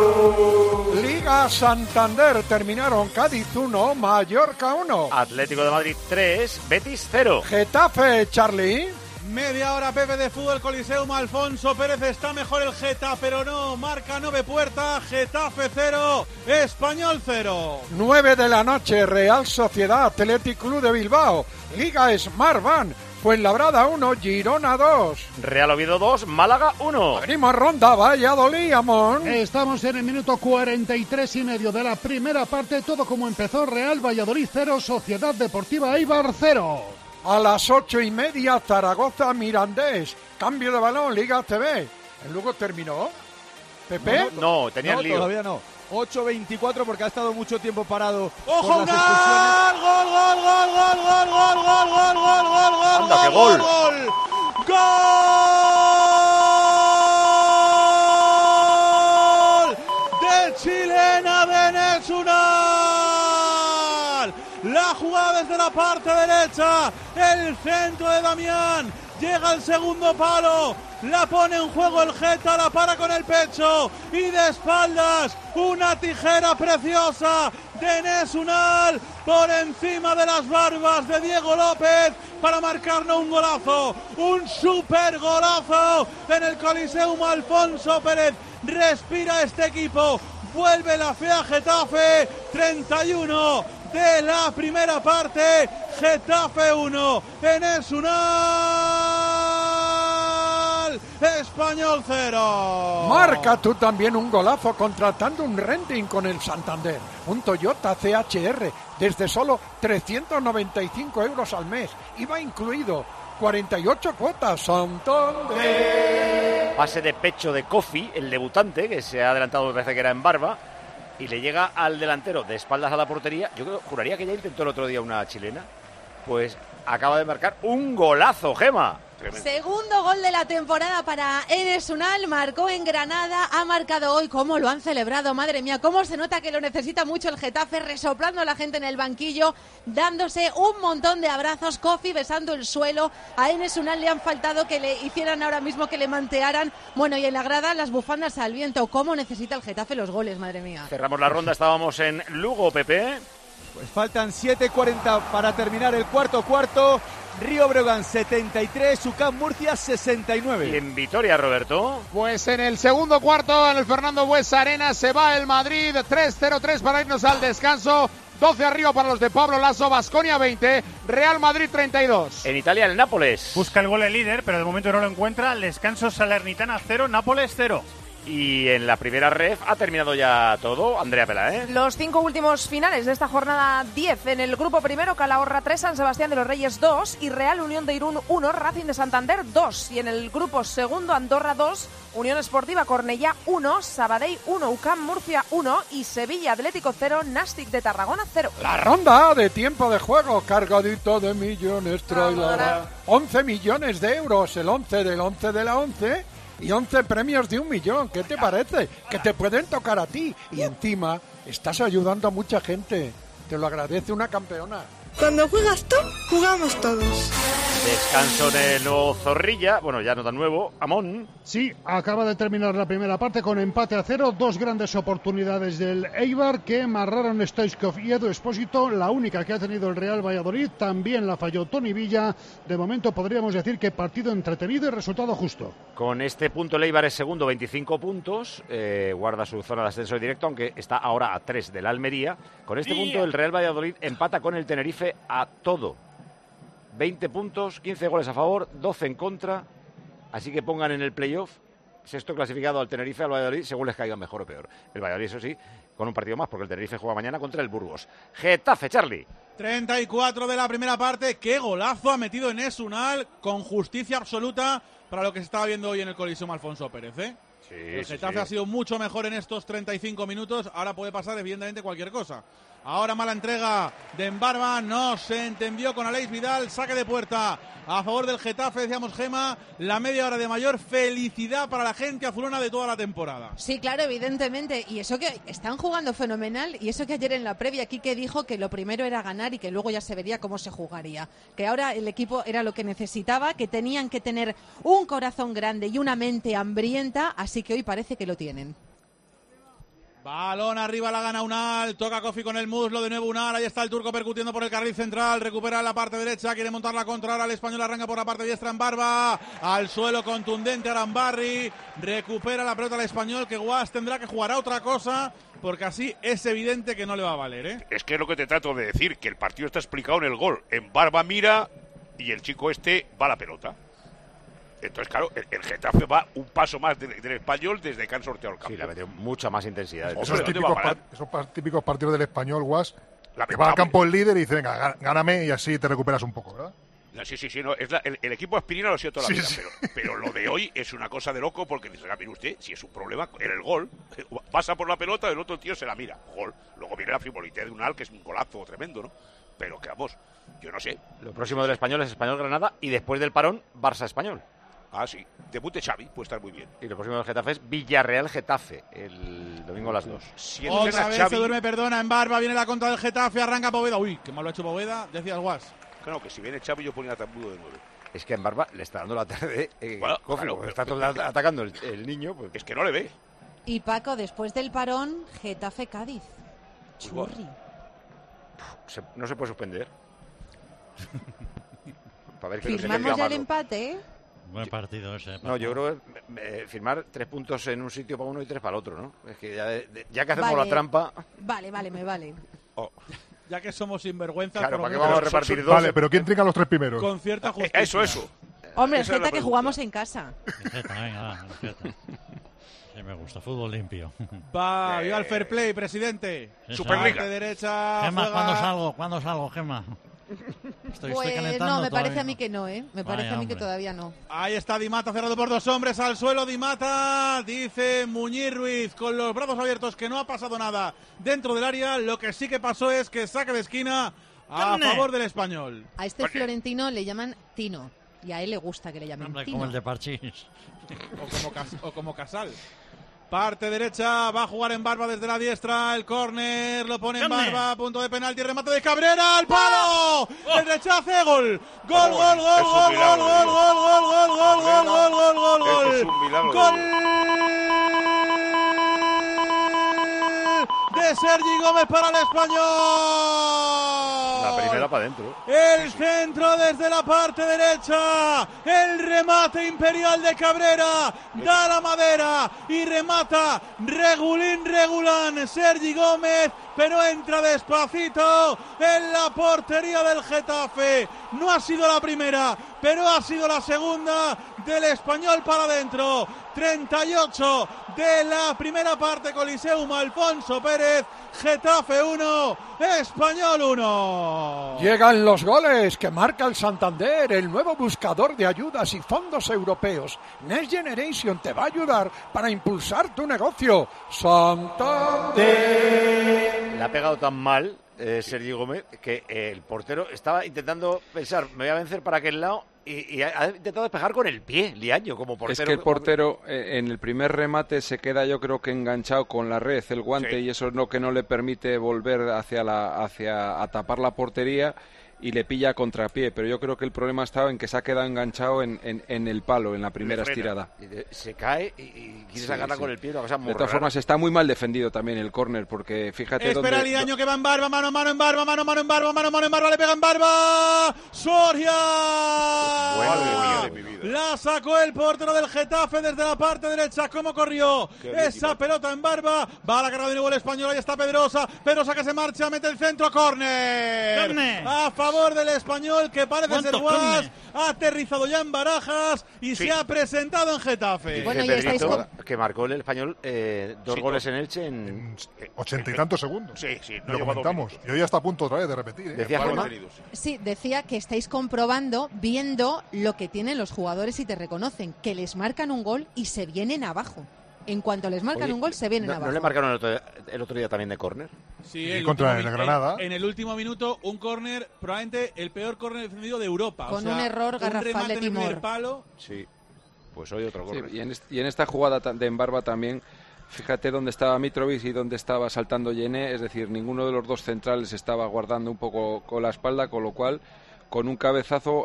Liga Santander, terminaron Cádiz 1, Mallorca 1. Atlético de Madrid 3, Betis 0. Getafe, Charlie. Media hora, Pepe, de fútbol, Coliseum, Alfonso Pérez. Está mejor el Getafe, pero no. Marca 9 Puerta, Getafe 0, Español 0. 9 de la noche, Real Sociedad, Athletic Club de Bilbao. Liga Smartbank, Fuenlabrada 1, Girona 2. Real Oviedo 2, Málaga 1. Abrimos ronda, Valladolid, Amón. Estamos en el minuto 43 y medio de la primera parte. Todo como empezó: Real Valladolid 0, Sociedad Deportiva Eibar 0. A las 8:30, Zaragoza Mirandés. Cambio de balón, Liga CB. ¿El Lugo terminó? ¿Pepe? No, tenían lío. Todavía no. 8:24 porque ha estado mucho tiempo parado. ¡Ojo, por las expulsiones. gol! ¡Anda, qué gol! ¡Gol! De chilena de Enes Unal. La jugada desde la parte derecha. El centro de Damián. Llega al segundo palo. La pone en juego el Geta, la para con el pecho y de espaldas una tijera preciosa de Enes Unal por encima de las barbas de Diego López para marcarnos un golazo, un super golazo en el Coliseum. Alfonso Pérez, respira este equipo, vuelve la fe a Getafe. 31 de la primera parte, Getafe 1, Enes Unal, Español 0. Marca tú también un golazo contratando un renting con el Santander. Un Toyota CHR desde solo 395 euros al mes. IVA incluido. 48 cuotas. Santander. Pase de pecho de Kofi, el debutante, que se ha adelantado, me parece que era en barba, y le llega al delantero de espaldas a la portería. Yo juraría que ya intentó el otro día una chilena. Pues acaba de marcar un golazo, Gema. Segundo gol de la temporada para Enes Unal, marcó en Granada, ha marcado hoy. ¿Cómo lo han celebrado? Madre mía, cómo se nota que lo necesita mucho el Getafe, resoplando a la gente en el banquillo, dándose un montón de abrazos, Kofi besando el suelo. A Enes Unal le han faltado que le hicieran ahora mismo, que le mantearan. Bueno, y en la grada las bufandas al viento. ¿Cómo necesita el Getafe los goles, madre mía? Cerramos la ronda, estábamos en Lugo, Pepe. Pues faltan 7:40 para terminar el cuarto. Río Breogán 73, UCAM Murcia 69. Y en Vitoria, Roberto. Pues en el segundo cuarto, en el Fernando Buesa Arena, se va el Madrid 3-0-3 para irnos al descanso. 12 arriba para los de Pablo Lasso, Baskonia 20, Real Madrid 32. En Italia, el Nápoles. Busca el gol el líder, pero de momento no lo encuentra. Al descanso, Salernitana 0, Nápoles 0. Y en la primera ref ha terminado ya todo. Andrea Peláez. Los 5 últimos finales de esta jornada 10. En el grupo primero, Calahorra 3, San Sebastián de los Reyes 2 y Real Unión de Irún 1, Racing de Santander 2. Y en el grupo segundo, Andorra 2, Unión Esportiva Cornellá 1, Sabadell 1, UCAM Murcia 1 y Sevilla Atlético 0, Nàstic de Tarragona 0. La ronda de tiempo de juego, cargadito de millones, trailera. 11 millones de euros, el 11 del 11 de la 11 y 11 premios de 1 millón. ¿Qué te parece? Que te pueden tocar a ti y encima estás ayudando a mucha gente. Te lo agradece una campeona. Cuando juegas tú, jugamos todos. Descanso en el nuevo Zorrilla, bueno, ya no tan nuevo, Amón. Sí, acaba de terminar la primera parte con empate a 0, 2 grandes oportunidades del Eibar que amarraron Stoichkov y Edu Expósito, la única que ha tenido el Real Valladolid, también la falló Toni Villa. De momento podríamos decir que partido entretenido y resultado justo. Con este punto el Eibar es segundo, 25 puntos, guarda su zona de ascenso directo, aunque está ahora a 3 del Almería. Con este punto el Real Valladolid empata con el Tenerife a todo. 20 puntos, 15 goles a favor, 12 en contra, así que pongan en el playoff sexto clasificado al Tenerife, al Valladolid, según les caiga mejor o peor. El Valladolid, eso sí, con un partido más, porque el Tenerife juega mañana contra el Burgos. Getafe, Charlie. 34 de la primera parte, qué golazo ha metido Enes Unal, con justicia absoluta para lo que se estaba viendo hoy en el Coliseum Alfonso Pérez, ¿eh? Sí, el Getafe ha sido mucho mejor en estos 35 minutos, ahora puede pasar evidentemente cualquier cosa. Ahora mala entrega de Embarba, no se entendió con Aleix Vidal, saque de puerta a favor del Getafe, decíamos Gema, la media hora de mayor felicidad para la gente azulona de toda la temporada. Sí, claro, evidentemente, y eso que están jugando fenomenal, y eso que ayer en la previa Quique dijo que lo primero era ganar y que luego ya se vería cómo se jugaría, que ahora el equipo era lo que necesitaba, que tenían que tener un corazón grande y una mente hambrienta, así que hoy parece que lo tienen. Balón arriba, la gana Unal, toca Kofi con el muslo, de nuevo Unal, ahí está el turco percutiendo por el carril central, recupera la parte derecha, quiere montar la contra, ahora el español arranca por la parte diestra en Barba, al suelo contundente Arambarri, recupera la pelota al español, que Guas tendrá que jugar a otra cosa, porque así es evidente que no le va a valer, ¿eh? Es que es lo que te trato de decir, que el partido está explicado en el gol, en Barba mira y el chico este va a la pelota. Entonces, claro, el Getafe va un paso más del español desde que han sorteado el campo. Sí, le ha metido mucha más intensidad. Esos típicos partidos del español, Guas, que va al campo el líder y dice, venga, gáname y así te recuperas un poco, ¿verdad? Sí, no, el equipo aspirina lo ha sido toda la vida, pero lo de hoy es una cosa de loco porque dice, mire usted, si es un problema, en el gol, pasa por la pelota, el otro tío se la mira, gol. Luego viene la frivolidad de Unal, que es un golazo tremendo, ¿no? Pero que vamos, yo no sé. Lo próximo del español es Español-Granada y después del parón, Barça-Español. Ah, sí. Debut de Xavi, puede estar muy bien. Y lo próximo del Getafe es Villarreal-Getafe, el domingo a las 2. Si otra vez Xavi... se duerme, perdona, en Barba, viene la contra del Getafe, arranca Poveda. Uy, qué mal lo ha hecho Poveda, decías Guas. Claro, que si viene Xavi yo ponía Tambudo de 9. Es que en Barba le está dando la tarde, Kofi, claro, está todo atacando el niño. Pues... Es que no le ve. Y Paco, después del parón, Getafe-Cádiz. Churri. No se puede suspender. Para ver que firmamos ya el empate, ¿eh? Buen partido ese. No, yo creo que firmar 3 puntos en un sitio para uno y 3 para el otro, ¿no? Es que ya que hacemos la trampa... Vale, me vale. Oh. Ya que somos sinvergüenzas... Claro, ¿para qué vamos a repartir 2? Vale, pero ¿quién trinca los 3 primeros? Con cierta justicia. Eso. Hombre, es que jugamos en casa. Venga, sí, me gusta, fútbol limpio. Va al fair play, presidente. Superliga. Derecha. Gema, ¿cuándo salgo, Gema? Estoy calentando. No, me parece a mí que no, ¿eh? Me parece a mí que todavía no. Ahí está Di Mata cerrado por 2 hombres al suelo. Di Mata, dice Muñiz Ruiz, con los brazos abiertos, que no ha pasado nada dentro del área. Lo que sí que pasó es que saque de esquina a favor del español. A este florentino le llaman Tino y a él le gusta que le llamen Tino. Como el de Parchís. o como Casal. Parte derecha, va a jugar en Barba desde la diestra, el córner, lo pone en Barba, punto de penalti, remate de Cabrera, al palo, el rechace, gol, gol, de Sergi Gómez para el español. La primera para adentro. El centro desde la parte derecha, el remate imperial de Cabrera, da la madera y remata regulán Sergi Gómez, pero entra despacito en la portería del Getafe. No ha sido la primera, pero ha sido la segunda del Español para adentro. 38 de la primera parte, Coliseum, Alfonso Pérez. Getafe 1, Español 1. Llegan los goles que marca el Santander, el nuevo buscador de ayudas y fondos europeos. Next Generation te va a ayudar para impulsar tu negocio. Santander. Le ha pegado tan mal Sergi Gómez que el portero estaba intentando pensar, me voy a vencer para aquel lado, y ha intentado despejar con el pie, Liaño, como portero. Es que el portero en el primer remate se queda, yo creo que enganchado con la red, el guante, y eso es lo que no le permite volver hacia a tapar la portería, y le pilla a contrapié, pero yo creo que el problema estaba en que se ha quedado enganchado en el palo, en la primera estirada. Se cae y quiere sacarla con el pie, una cosa muy De todas formas, está muy mal defendido también el córner, porque fíjate Espera Liaño que va en Barba, mano en Barba, mano en Barba, le pega en Barba. ¡Soria! La sacó el portero del Getafe desde la parte derecha. ¿Cómo corrió esa pelota en Barba? Va a la carga de nuevo el Español, ahí está Pedrosa que se marcha, mete el centro, córner. A favor del Español, que parece ser Guas. Ha aterrizado ya en Barajas y se ha presentado en Getafe. Bueno, y Pedrito, que marcó el Español dos goles en Elche en 80 y tantos segundos. Sí, lo comentamos. Y hoy está a punto otra vez de repetir. ¿Decía Gemma? Sí, decía que estáis comprobando, viendo lo que tienen los jugadores y te reconocen, que les marcan un gol y se vienen abajo. En cuanto les marcan un gol, se vienen abajo. ¿No le marcaron el otro día también de córner? Sí, contra el Granada. En el último minuto, un córner, probablemente el peor córner defendido de Europa. Con un error garrafal de Timor. Palo. Sí, pues hoy otro córner. Sí, y en esta jugada de Embarba también, fíjate dónde estaba Mitrovic y dónde estaba saltando Yené, es decir, ninguno de los dos centrales estaba guardando un poco con la espalda, con lo cual, con un cabezazo,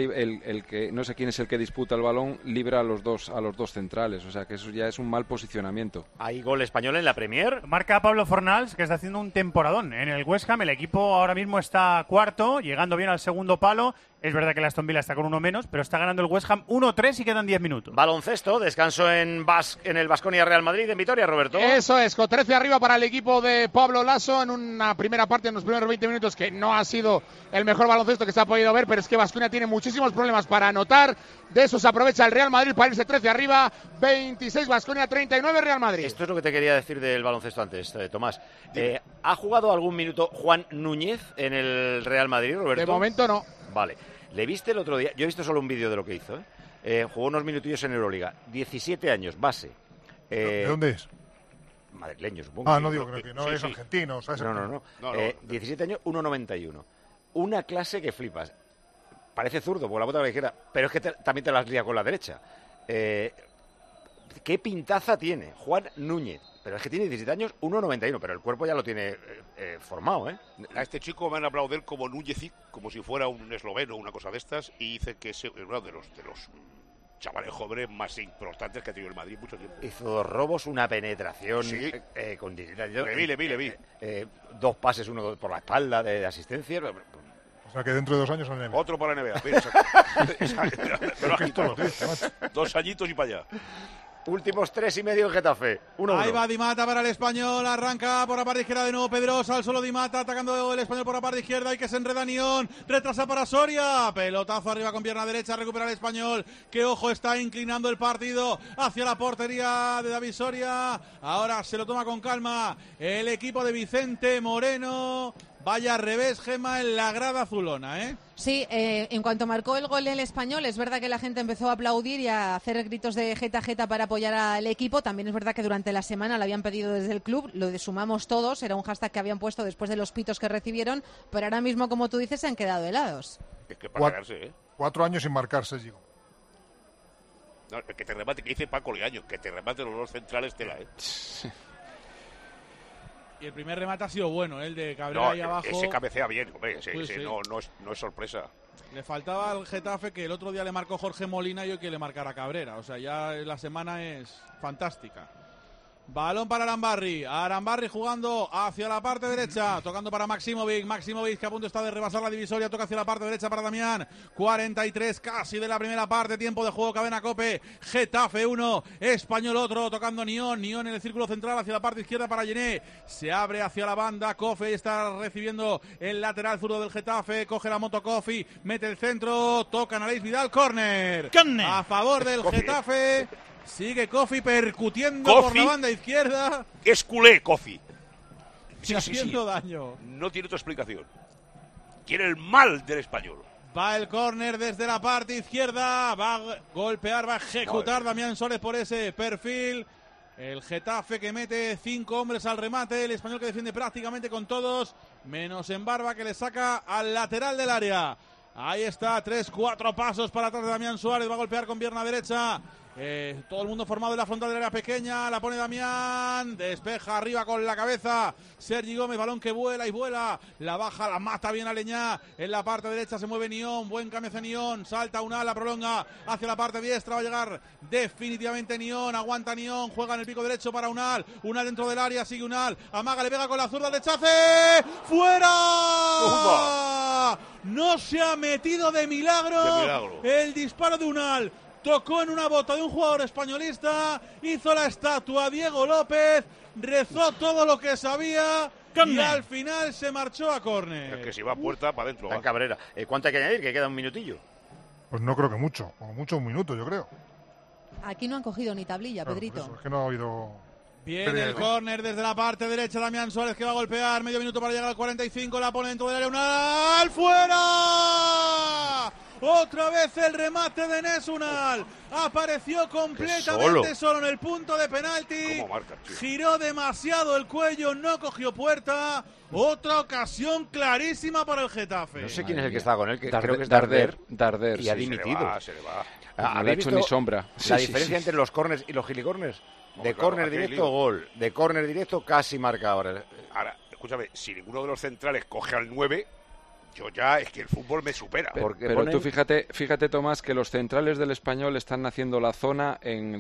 el que no sé quién es el que disputa el balón, libra a los dos centrales, o sea que eso ya es un mal posicionamiento. ¿Hay gol español en la Premier? Marca Pablo Fornals, que está haciendo un temporadón en el West Ham. El equipo ahora mismo está cuarto, llegando bien al segundo palo. Es verdad que el Aston Villa está con uno menos, pero está ganando el West Ham 1-3 y quedan 10 minutos. Baloncesto, descanso en el Baskonia Real Madrid en Vitoria, Roberto. Eso es, con 13 arriba para el equipo de Pablo Lasso en una primera parte, en los primeros 20 minutos, que no ha sido el mejor baloncesto que se ha podido ver, pero es que Baskonia tiene muchísimos problemas para anotar. De eso se aprovecha el Real Madrid para irse 13 arriba, 26 Baskonia, 39 Real Madrid. Esto es lo que te quería decir del baloncesto antes, Tomás. ¿Ha jugado algún minuto Juan Núñez en el Real Madrid, Roberto? De momento no. Vale. ¿Le viste el otro día? Yo he visto solo un vídeo de lo que hizo. Jugó unos minutillos en Euroliga. 17 años, base. ¿De dónde es? Madrileño, supongo. Ah, no digo, creo que no es argentino. O sea, no. 17 años, 1,91. Una clase que flipas. Parece zurdo, por la bota de la izquierda, pero es que también te las lía con la derecha. ¿Qué pintaza tiene Juan Núñez? Pero es que tiene 17 años, 1,91, pero el cuerpo ya lo tiene formado, ¿eh? A este chico me han hablado de él como Núñez, como si fuera un esloveno o una cosa de estas, y dice que es uno de los chavales jóvenes más importantes que ha tenido el Madrid mucho tiempo. Hizo 2 robos, una penetración con le vi. 2 pases, uno por la espalda de asistencia. O sea que dentro de 2 años en la NBA. Otro para la NBA. 2 añitos y para allá. Últimos 3,5 en Getafe. 1-1. Ahí va Di Mata para el Español. Arranca por la parte izquierda de nuevo Pedrosa. Al solo Di Mata atacando el Español por la parte izquierda. Y que se enreda Nión. Retrasa para Soria. Pelotazo arriba con pierna derecha. Recupera el Español. Que ojo, está inclinando el partido hacia la portería de David Soria. Ahora se lo toma con calma el equipo de Vicente Moreno. Vaya revés, Gemma, en la grada azulona, ¿eh? Sí, en cuanto marcó el gol el Español, es verdad que la gente empezó a aplaudir y a hacer gritos de jeta jeta para apoyar al equipo. También es verdad que durante la semana lo habían pedido desde el club, lo de sumamos todos, era un hashtag que habían puesto después de los pitos que recibieron, pero ahora mismo, como tú dices, se han quedado helados. Es que para cagarse, ¿eh? 4 años sin marcarse, digo. No, que te remate, que dice Paco Leaño, que te remate los dos centrales tela, ¿eh? Y el primer remate ha sido bueno, el de Cabrera ahí abajo. Ese cabecea bien, hombre, sí. No es sorpresa. Le faltaba al Getafe que el otro día le marcó Jorge Molina y hoy que le marcara Cabrera. O sea, ya la semana es fantástica. Balón para Arambarri. Arambarri jugando hacia la parte derecha. Tocando para Maximovic. Maximovic que a punto está de rebasar la divisoria. Toca hacia la parte derecha para Damián. 43 casi de la primera parte. Tiempo de juego. Cadena Cope. Getafe 1. Español otro. Tocando Nión. Nión en el círculo central hacia la parte izquierda para Yené. Se abre hacia la banda. Kofi está recibiendo el lateral zurdo del Getafe. Coge la moto Kofi. Mete el centro. Toca Aleix Vidal. Córner. A favor del Getafe. Sigue Kofi percutiendo por la banda izquierda. Es culé, Kofi. Sí, haciendo daño. No tiene otra explicación. Quiere el mal del Español. Va el córner desde la parte izquierda. Va a golpear, va a ejecutar Damián Suárez por ese perfil. El Getafe que mete 5 hombres al remate. El Español que defiende prácticamente con todos. Menos en Barba que le saca al lateral del área. Ahí está, 3-4 pasos para atrás de Damián Suárez. Va a golpear con pierna derecha. Todo el mundo formado en la frontal del área pequeña. La pone Damián. Despeja arriba con la cabeza Sergi Gómez. Balón que vuela y vuela. La baja, la mata bien a Aleñá. En la parte derecha se mueve Nión. Buen cambio hacia Nión. Salta Unal, la prolonga hacia la parte diestra. Va a llegar definitivamente Nión. Aguanta Nión. Juega en el pico derecho para Unal. Unal dentro del área. Sigue Unal. Amaga, le pega con la zurda. Rechace. ¡Fuera! No se ha metido de milagro. El disparo de Unal. Tocó en una bota de un jugador españolista, hizo la estatua Diego López, rezó todo lo que sabía y al final se marchó a córner. Es que si va a puerta, para adentro. Está en Cabrera. ¿Cuánto hay que añadir? Que queda un minutillo. Pues no creo que mucho, como mucho un minuto, yo creo. Aquí no han cogido ni tablilla, Claro, Pedrito. eso, es que no ha habido... Viene el córner desde la parte derecha, Damián Suárez que va a golpear, medio minuto para llegar al 45, la pone dentro del área, Unal, ¡fuera! Otra vez el remate de Enes Unal. Apareció completamente solo en el punto de penalti. Giró demasiado el cuello, no cogió puerta. Otra ocasión clarísima para el Getafe. No sé quién es el que está con él, que creo que es Darder, y ha dimitido. Se le va. No le ha hecho ni sombra. La diferencia entre los corners y los gilicorners. De córner directo, gol. De córner directo, casi marca ahora. Ahora, escúchame, si ninguno de los centrales coge al 9, yo ya es que el fútbol me supera. Pero tú fíjate, Tomás, que los centrales del Español están haciendo la zona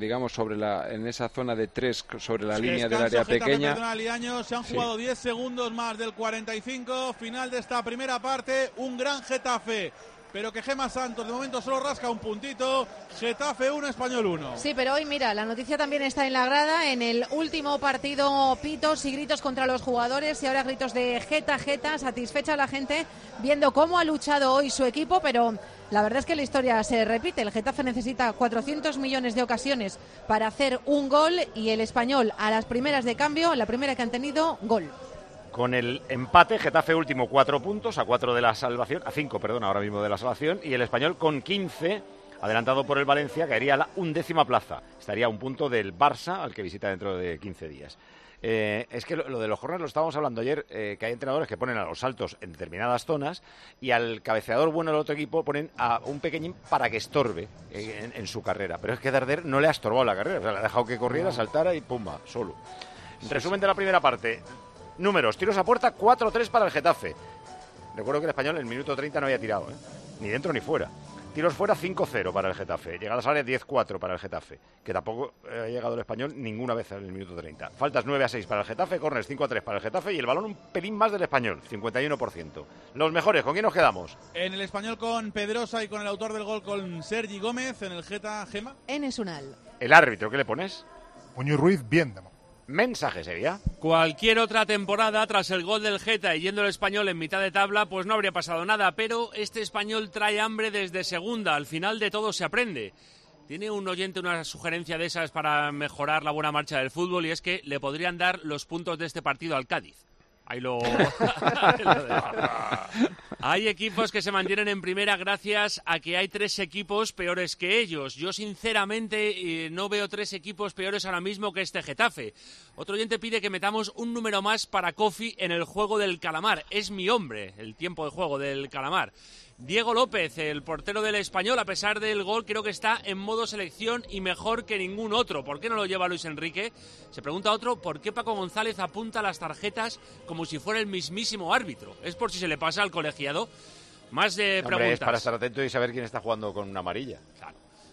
en esa zona de 3 sobre la línea del área pequeña. Se han jugado 10 segundos más del 45. Final de esta primera parte. Un gran Getafe. Pero que Gemma Santos de momento solo rasca un puntito. Getafe 1, Español 1. Sí, pero hoy mira, la noticia también está en la grada. En el último partido, pitos y gritos contra los jugadores y ahora gritos de Geta, satisfecha la gente viendo cómo ha luchado hoy su equipo, pero la verdad es que la historia se repite. El Getafe necesita 400 millones de ocasiones para hacer un gol y el Español a las primeras de cambio, la primera que han tenido, gol. Con el empate, Getafe último 4 puntos, a 5 de la salvación, ahora mismo de la salvación, y el Español con 15, adelantado por el Valencia, caería a la 11ª plaza. Estaría a un punto del Barça, al que visita dentro de 15 días. Es que lo de los corners lo estábamos hablando ayer, que hay entrenadores que ponen a los saltos en determinadas zonas y al cabeceador bueno del otro equipo ponen a un pequeñín para que estorbe en su carrera. Pero es que Darder no le ha estorbado la carrera, o sea, le ha dejado que corriera, saltara y pumba, solo. Resumen de la primera parte. Números, tiros a puerta, 4-3 para el Getafe. Recuerdo que el Español en el minuto 30 no había tirado, ni dentro ni fuera. Tiros fuera, 5-0 para el Getafe. Llegadas a área, 10-4 para el Getafe. Que tampoco ha llegado el Español ninguna vez en el minuto 30. Faltas 9-6 para el Getafe, corners 5-3 para el Getafe y el balón un pelín más del Español, 51%. Los mejores, ¿con quién nos quedamos? En el Español con Pedrosa y con el autor del gol con Sergi Gómez. En el Geta, Gema. Enes Unal. El árbitro, ¿qué le pones? Muñoz Ruiz, bien. Mensaje, Sevilla. Cualquier otra temporada, tras el gol del Geta y yendo el Español en mitad de tabla, pues no habría pasado nada, pero este Español trae hambre desde segunda, al final de todo se aprende. Tiene un oyente una sugerencia de esas para mejorar la buena marcha del fútbol y es que le podrían dar los puntos de este partido al Cádiz. Ahí lo Hay equipos que se mantienen en primera gracias a que hay 3 equipos peores que ellos. Yo sinceramente no veo 3 equipos peores ahora mismo que este Getafe. Otro oyente pide que metamos un número más para Kofi en el juego del calamar. Es mi hombre, el tiempo de juego del calamar. Diego López, el portero del Español, a pesar del gol, creo que está en modo selección y mejor que ningún otro. ¿Por qué no lo lleva Luis Enrique? Se pregunta otro, ¿por qué Paco González apunta las tarjetas como si fuera el mismísimo árbitro? ¿Es por si se le pasa al colegiado? Más de preguntas. Es para estar atento y saber quién está jugando con una amarilla. Claro.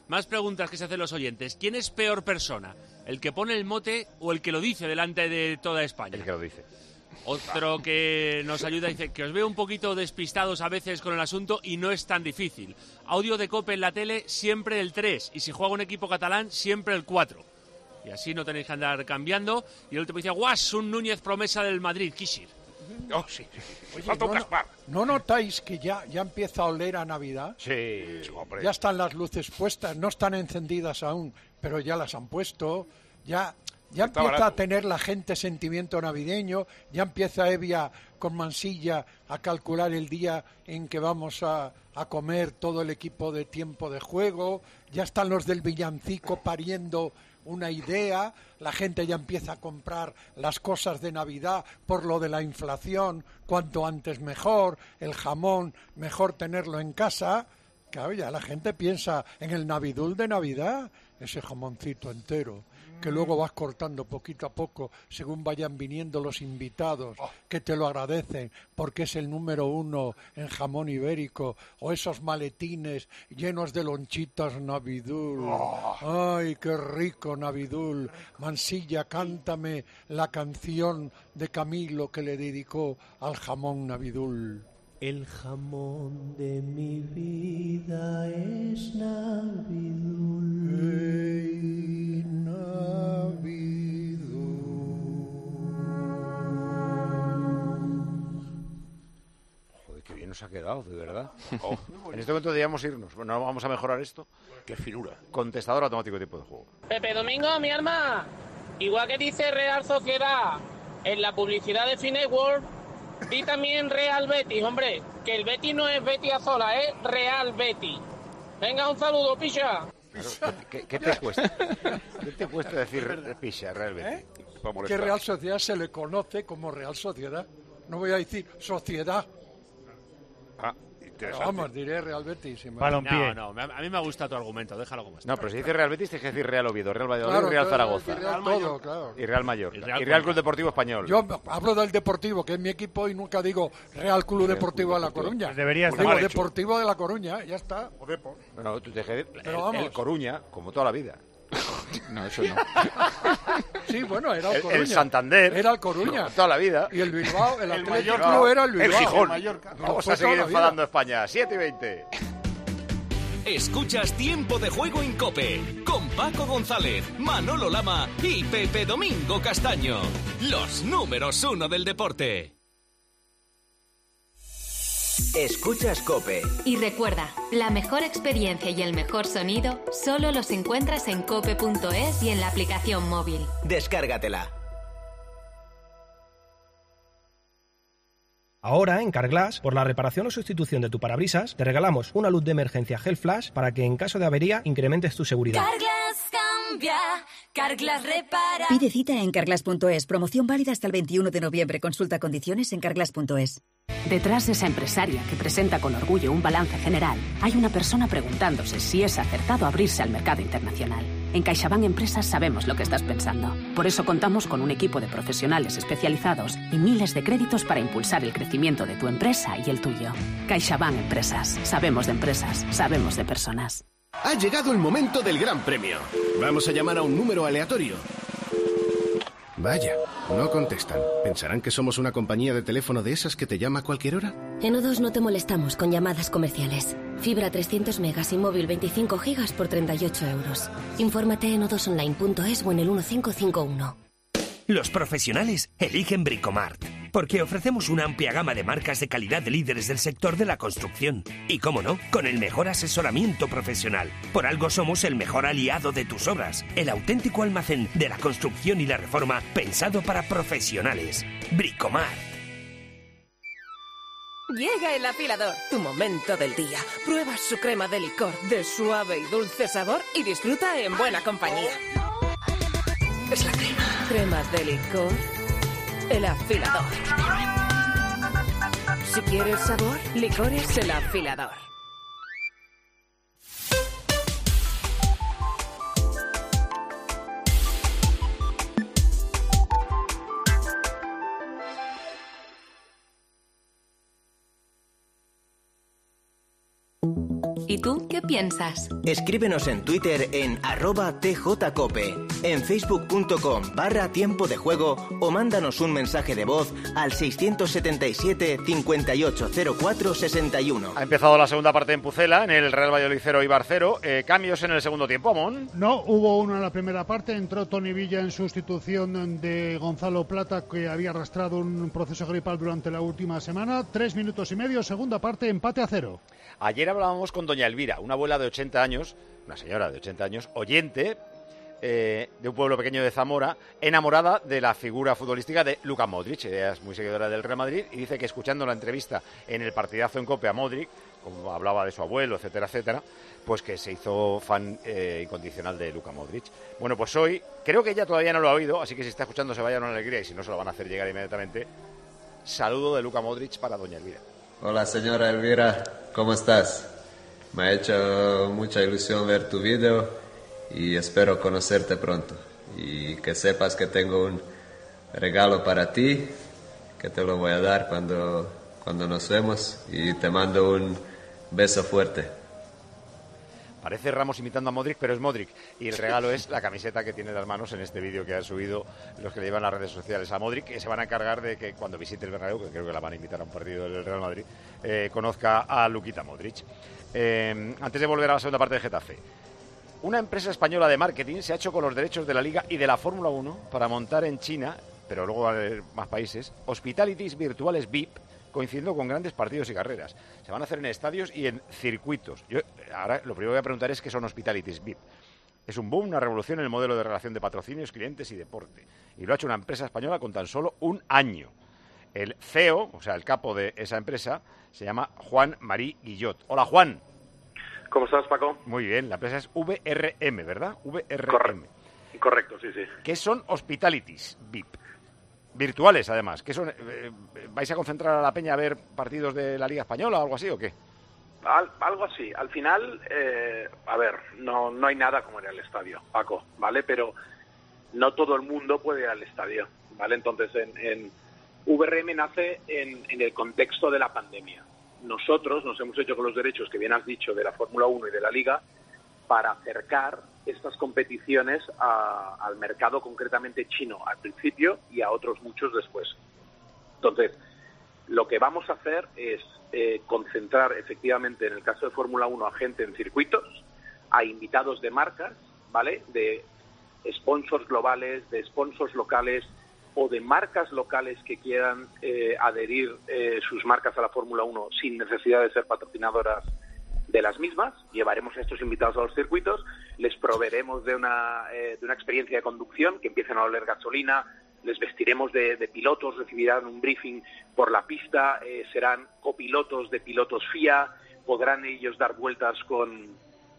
Más preguntas que se hacen los oyentes. ¿Quién es peor persona? ¿El que pone el mote o el que lo dice delante de toda España? El que lo dice. Otro que nos ayuda dice que os veo un poquito despistados a veces con el asunto y no es tan difícil. Audio de COPE en la tele, siempre el 3. Y si juega un equipo catalán, siempre el 4. Y así no tenéis que andar cambiando. Y el último dice, ¡guas! Un Núñez promesa del Madrid, Kishir. Oh, sí. Oye, Falta un Gaspar. ¿No notáis que ya empieza a oler a Navidad? Sí, hombre. Ya están las luces puestas, no están encendidas aún, pero ya las han puesto. Ya empieza barato. a tener la gente sentimiento navideño, ya empieza Evia con Mansilla a calcular el día en que vamos a comer todo el equipo de tiempo de juego, ya están los del villancico pariendo una idea, la gente ya empieza a comprar las cosas de Navidad por lo de la inflación, cuanto antes mejor, el jamón, mejor tenerlo en casa. Claro, ya la gente piensa en el Navidul de Navidad, ese jamoncito entero, que luego vas cortando poquito a poco según vayan viniendo los invitados, que te lo agradecen porque es el número 1 en jamón ibérico, o esos maletines llenos de lonchitas Navidul. ¡Ay, qué rico Navidul! Mansilla, cántame la canción de Camilo que le dedicó al jamón Navidul. El jamón de mi vida es Navidul. Hey, Navidul. Joder, qué bien nos ha quedado, de verdad. En este momento deberíamos irnos. Bueno, vamos a mejorar esto. Qué finura. Contestador automático de tiempo de juego. Pepe Domingo, mi arma. Igual que dice Real Sociedad en la publicidad de Finetworld, di también Real Betis, hombre, que el Betis no es Betis Azola, es Real Betis. Venga, un saludo, picha. ¿Qué te cuesta? ¿Qué te cuesta decir picha, Real Betis? Que Real Sociedad se le conoce como Real Sociedad. No voy a decir sociedad. Pero vamos, diré Real Betis. No, a mí me gusta tu argumento, déjalo como está. No, pero si dice Real Betis, tienes que decir Real Oviedo, Real Valladolid, Real Zaragoza. Y Real Mallorca. Y Real Club Deportivo Español. Yo hablo del Deportivo, que es mi equipo, y nunca digo Real Club Deportivo de La Coruña. Pues deberías digo Deportivo de La Coruña, ya está. O Depor. No, tú te dejes Pero el Coruña, como toda la vida. No, eso no. Sí, bueno, era el Coruña. El Santander. Era el Coruña. Toda la vida. Y el Bilbao, el Atlético Club era el Bilbao. El Gijón. Mallorca. Vamos a seguir enfadando a España. 7:20. Escuchas Tiempo de Juego en COPE con Paco González, Manolo Lama y Pepe Domingo Castaño. Los números 1 del deporte. Escuchas COPE. Y recuerda, la mejor experiencia y el mejor sonido solo los encuentras en cope.es y en la aplicación móvil. Descárgatela. Ahora, en Carglass, por la reparación o sustitución de tu parabrisas, te regalamos una luz de emergencia Gel Flash para que en caso de avería incrementes tu seguridad. Carglass cambia, Carglass repara. Pide cita en carglass.es. Promoción válida hasta el 21 de noviembre. Consulta condiciones en carglass.es. Detrás de esa empresaria que presenta con orgullo un balance general, hay una persona preguntándose si es acertado abrirse al mercado internacional. En CaixaBank Empresas sabemos lo que estás pensando. Por eso contamos con un equipo de profesionales especializados y miles de créditos para impulsar el crecimiento de tu empresa y el tuyo. CaixaBank Empresas. Sabemos de empresas, sabemos de personas. Ha llegado el momento del Gran Premio. Vamos a llamar a un número aleatorio. Vaya, no contestan. ¿Pensarán que somos una compañía de teléfono de esas que te llama a cualquier hora? En O2 no te molestamos con llamadas comerciales. Fibra 300 megas y móvil 25 gigas por 38 euros. Infórmate en o2online.es o en el 1551. Los profesionales eligen Bricomart, porque ofrecemos una amplia gama de marcas de calidad de líderes del sector de la construcción. Y cómo no, con el mejor asesoramiento profesional. Por algo somos el mejor aliado de tus obras, el auténtico almacén de la construcción y la reforma pensado para profesionales. Bricomart. Llega el afilador, tu momento del día. Prueba su crema de licor de suave y dulce sabor y disfruta en buena compañía. Es la crema. Crema de licor, el afilador. Si quieres sabor, licores el afilador. ¿Y tú qué piensas? Escríbenos en Twitter en @tjcope, en facebook.com/tiempo de juego o mándanos un mensaje de voz al 677 5804 61. Ha empezado la segunda parte en Pucela, en el Real Valladolid 0 Eibar 0. ¿Cambios en el segundo tiempo, Amón? No, hubo uno en la primera parte. Entró Toni Villa en sustitución de Gonzalo Plata, que había arrastrado un proceso gripal durante la última semana. 3 minutos y medio, segunda parte, empate a 0. Ayer hablábamos con doña Elvira, una abuela de 80 años, una señora de 80 años, oyente de un pueblo pequeño de Zamora, enamorada de la figura futbolística de Luka Modric. Ella es muy seguidora del Real Madrid y dice que escuchando la entrevista en el partidazo en COPE a Modric, como hablaba de su abuelo, etcétera, etcétera, pues que se hizo fan incondicional de Luka Modric. Bueno, pues hoy, creo que ella todavía no lo ha oído, así que si está escuchando se vaya una alegría y si no se lo van a hacer llegar inmediatamente. Saludo de Luka Modric para doña Elvira. Hola señora Elvira, ¿cómo estás? Me ha hecho mucha ilusión ver tu vídeo y espero conocerte pronto. Y que sepas que tengo un regalo para ti, que te lo voy a dar cuando nos vemos, y te mando un beso fuerte. Parece Ramos imitando a Modric, pero es Modric. Y el regalo es la camiseta que tiene en las manos en este vídeo que han subido los que le llevan las redes sociales a Modric, que se van a encargar de que cuando visite el Bernabéu, que creo que la van a invitar a un partido del Real Madrid, conozca a Luquita Modric. Antes de volver a la segunda parte de Getafe, una empresa española de marketing se ha hecho con los derechos de la Liga y de la Fórmula 1 para montar en China, pero luego va a haber más países, hospitalities virtuales VIP, coincidiendo con grandes partidos y carreras. Se van a hacer en estadios y en circuitos. Yo ahora lo primero que voy a preguntar es qué son hospitalities VIP. Es un boom, una revolución en el modelo de relación de patrocinios, clientes y deporte. Y lo ha hecho una empresa española con tan solo un año. El CEO, o sea, el capo de esa empresa, se llama Juan Marí Guillot. Hola, Juan. ¿Cómo estás, Paco? Muy bien, la empresa es VRM, ¿verdad? VRM. Correcto, sí, sí. ¿Qué son hospitalities VIP? Virtuales, además. ¿Qué son? ¿Vais a concentrar a la peña a ver partidos de la Liga Española o algo así o qué? Algo así. Al final, a ver, no hay nada como ir al estadio, Paco, ¿vale? Pero no todo el mundo puede ir al estadio, ¿vale? Entonces, en VRM nace en el contexto de la pandemia. Nosotros nos hemos hecho con los derechos, que bien has dicho, de la Fórmula 1 y de la Liga, para acercar estas competiciones al mercado concretamente chino al principio y a otros muchos después. Entonces, lo que vamos a hacer es concentrar efectivamente, en el caso de Fórmula 1, a gente en circuitos, a invitados de marcas, ¿vale? De sponsors globales, de sponsors locales o de marcas locales que quieran adherir sus marcas a la Fórmula 1 sin necesidad de ser patrocinadoras de las mismas. Llevaremos a estos invitados a los circuitos, les proveeremos de una experiencia de conducción, que empiecen a oler gasolina, les vestiremos de pilotos, recibirán un briefing por la pista, serán copilotos de pilotos FIA, podrán ellos dar vueltas con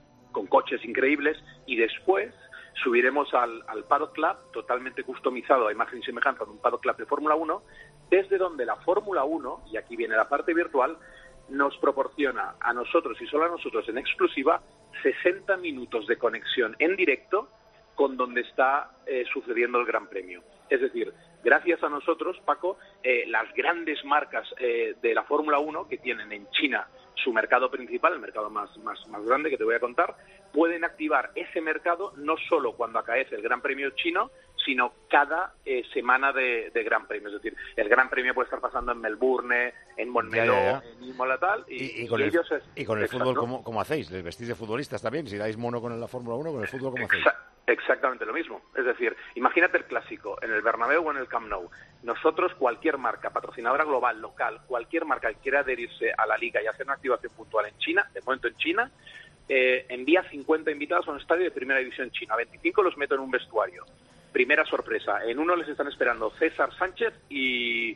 coches increíbles y después subiremos al Paddock Club, totalmente customizado a imagen y semejanza de un Paddock Club de Fórmula 1, desde donde la Fórmula 1, y aquí viene la parte virtual, nos proporciona a nosotros y solo a nosotros en exclusiva 60 minutos de conexión en directo con donde está sucediendo el Gran Premio. Es decir, gracias a nosotros, Paco, las grandes marcas de la Fórmula 1 que tienen en China su mercado principal, el mercado más grande que te voy a contar, pueden activar ese mercado no solo cuando acaece el Gran Premio chino, sino cada semana de Gran Premio. Es decir, el Gran Premio puede estar pasando en Melbourne, en Montmeló, en Imola tal, y con el fútbol, ¿cómo hacéis? ¿Les vestís de futbolistas también? Si dais mono con la Fórmula 1, ¿con el fútbol cómo hacéis? Exactamente lo mismo. Es decir, imagínate el clásico en el Bernabéu o en el Camp Nou. Nosotros, cualquier marca, patrocinadora global, local, cualquier marca que quiera adherirse a la Liga y hacer una activación puntual en China, de momento en China, envía 50 invitados a un estadio de primera división china. A 25 los meto en un vestuario. Primera sorpresa. En uno les están esperando César Sánchez y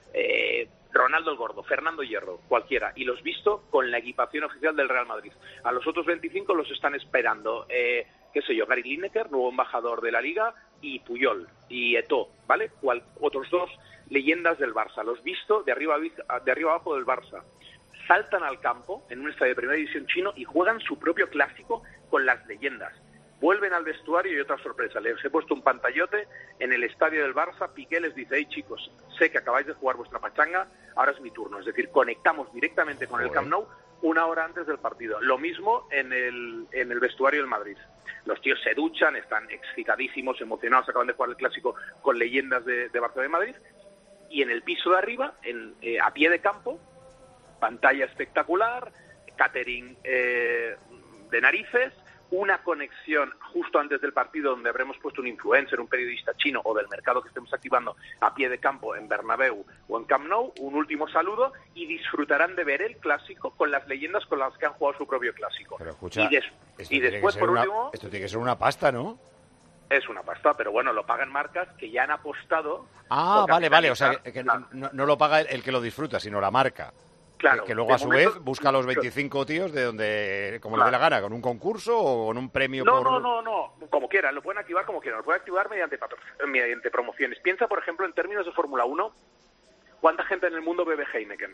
Ronaldo el Gordo, Fernando Hierro, cualquiera. Y los visto con la equipación oficial del Real Madrid. A los otros 25 los están esperando, qué sé yo, Gary Lineker, nuevo embajador de la Liga, y Puyol, y Eto'o, ¿vale? Otros dos leyendas del Barça. Los visto de arriba abajo del Barça. Saltan al campo en un estadio de primera división chino y juegan su propio clásico con las leyendas. Vuelven al vestuario y otra sorpresa. Les he puesto un pantallote en el estadio del Barça. Piqué les dice: hey chicos, sé que acabáis de jugar vuestra pachanga, ahora es mi turno. Es decir, conectamos directamente con el Camp Nou una hora antes del partido. Lo mismo en el vestuario del Madrid. Los tíos se duchan, están excitadísimos, emocionados, acaban de jugar el clásico con leyendas de Barça de Madrid. Y en el piso de arriba, a pie de campo, pantalla espectacular, catering de narices, una conexión justo antes del partido donde habremos puesto un influencer, un periodista chino o del mercado que estemos activando a pie de campo en Bernabéu o en Camp Nou, un último saludo y disfrutarán de ver el clásico con las leyendas con las que han jugado su propio clásico. Pero escucha, y después, por último... Esto tiene que ser una pasta, ¿no? Es una pasta, pero bueno, lo pagan marcas que ya han apostado... Vale, o sea, que no lo paga el que lo disfruta, sino la marca. Claro, que luego a su vez busca a los 25 tíos de donde, como le dé la gana, con un concurso o con un premio No, como quieran, lo pueden activar como quieran, lo pueden activar mediante promociones. Piensa, por ejemplo, en términos de Fórmula 1, ¿cuánta gente en el mundo bebe Heineken?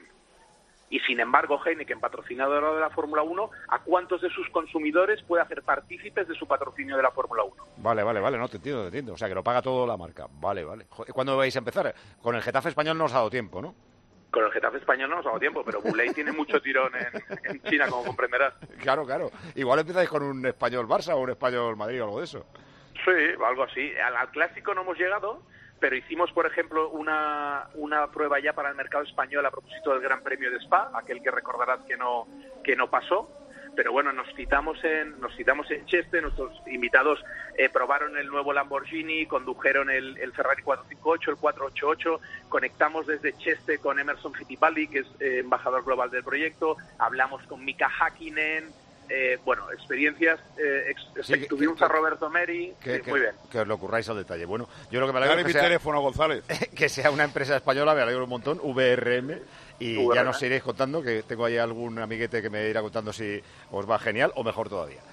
Y sin embargo, Heineken, patrocinador de la Fórmula 1, ¿a cuántos de sus consumidores puede hacer partícipes de su patrocinio de la Fórmula 1? Vale, no, te entiendo. O sea, que lo paga todo la marca. Vale. Joder, ¿cuándo vais a empezar? Con el Getafe español no os ha dado tiempo, ¿no? Con el Getafe español no nos ha dado tiempo, pero Boulay tiene mucho tirón en China, como comprenderás. Claro. Igual empezáis con un español Barça o un español Madrid o algo de eso. Sí, algo así. Al clásico no hemos llegado, pero hicimos, por ejemplo, una prueba ya para el mercado español a propósito del Gran Premio de Spa, aquel que recordarás que no pasó. Pero bueno, nos citamos en Cheste, nuestros invitados probaron el nuevo Lamborghini, condujeron el Ferrari 458, el 488, conectamos desde Cheste con Emerson Fittipaldi, que es embajador global del proyecto, hablamos con Mika Häkkinen, experiencias, tuvimos a Roberto Meri, muy bien. Que os lo curráis al detalle. Bueno, yo lo que me alegro es que sea, teléfono, González. Que sea una empresa española, me alegro un montón, VRM, y ya nos iréis contando, que tengo ahí algún amiguete que me irá contando si os va genial o mejor todavía.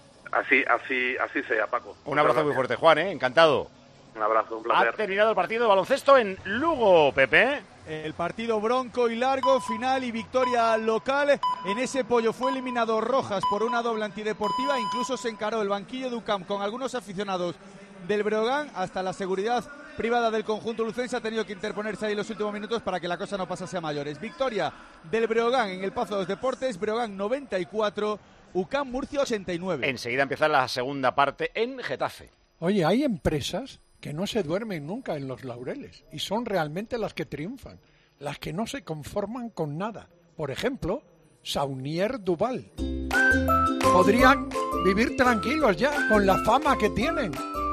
Así sea, Paco. Un abrazo muy fuerte, Juan, encantado. Un abrazo, un placer. Ha terminado el partido de baloncesto en Lugo, Pepe. El partido bronco y largo, final y victoria local. En ese pollo fue eliminado Rojas por una doble antideportiva. Incluso se encaró el banquillo de UCAM con algunos aficionados del Breogán. Hasta la seguridad privada del conjunto lucense ha tenido que interponerse ahí en los últimos minutos para que la cosa no pasase a mayores. Victoria del Breogán en el Pazo de los Deportes. Breogán 94, UCAM Murcia 89. Enseguida empieza la segunda parte en Getafe. Oye, hay empresas que no se duermen nunca en los laureles y son realmente las que triunfan, las que no se conforman con nada. Por ejemplo, Saunier Duval. Podrían vivir tranquilos ya con la fama que tienen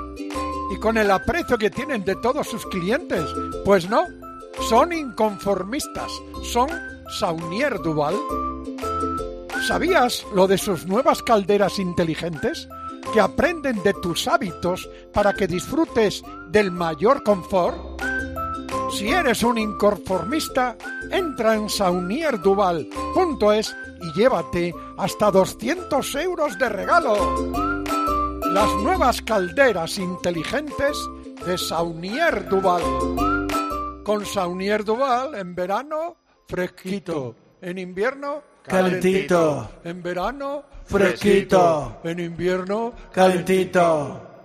y con el aprecio que tienen de todos sus clientes. Pues no, son inconformistas, son Saunier Duval. ¿Sabías lo de sus nuevas calderas inteligentes? Que aprenden de tus hábitos para que disfrutes del mayor confort. Si eres un inconformista, entra en saunierduval.es y llévate hasta 200 euros de regalo. Las nuevas calderas inteligentes de Saunier Duval. Con Saunier Duval, en verano, fresquito. En invierno, calentito. En verano, fresquito. En invierno, calentito.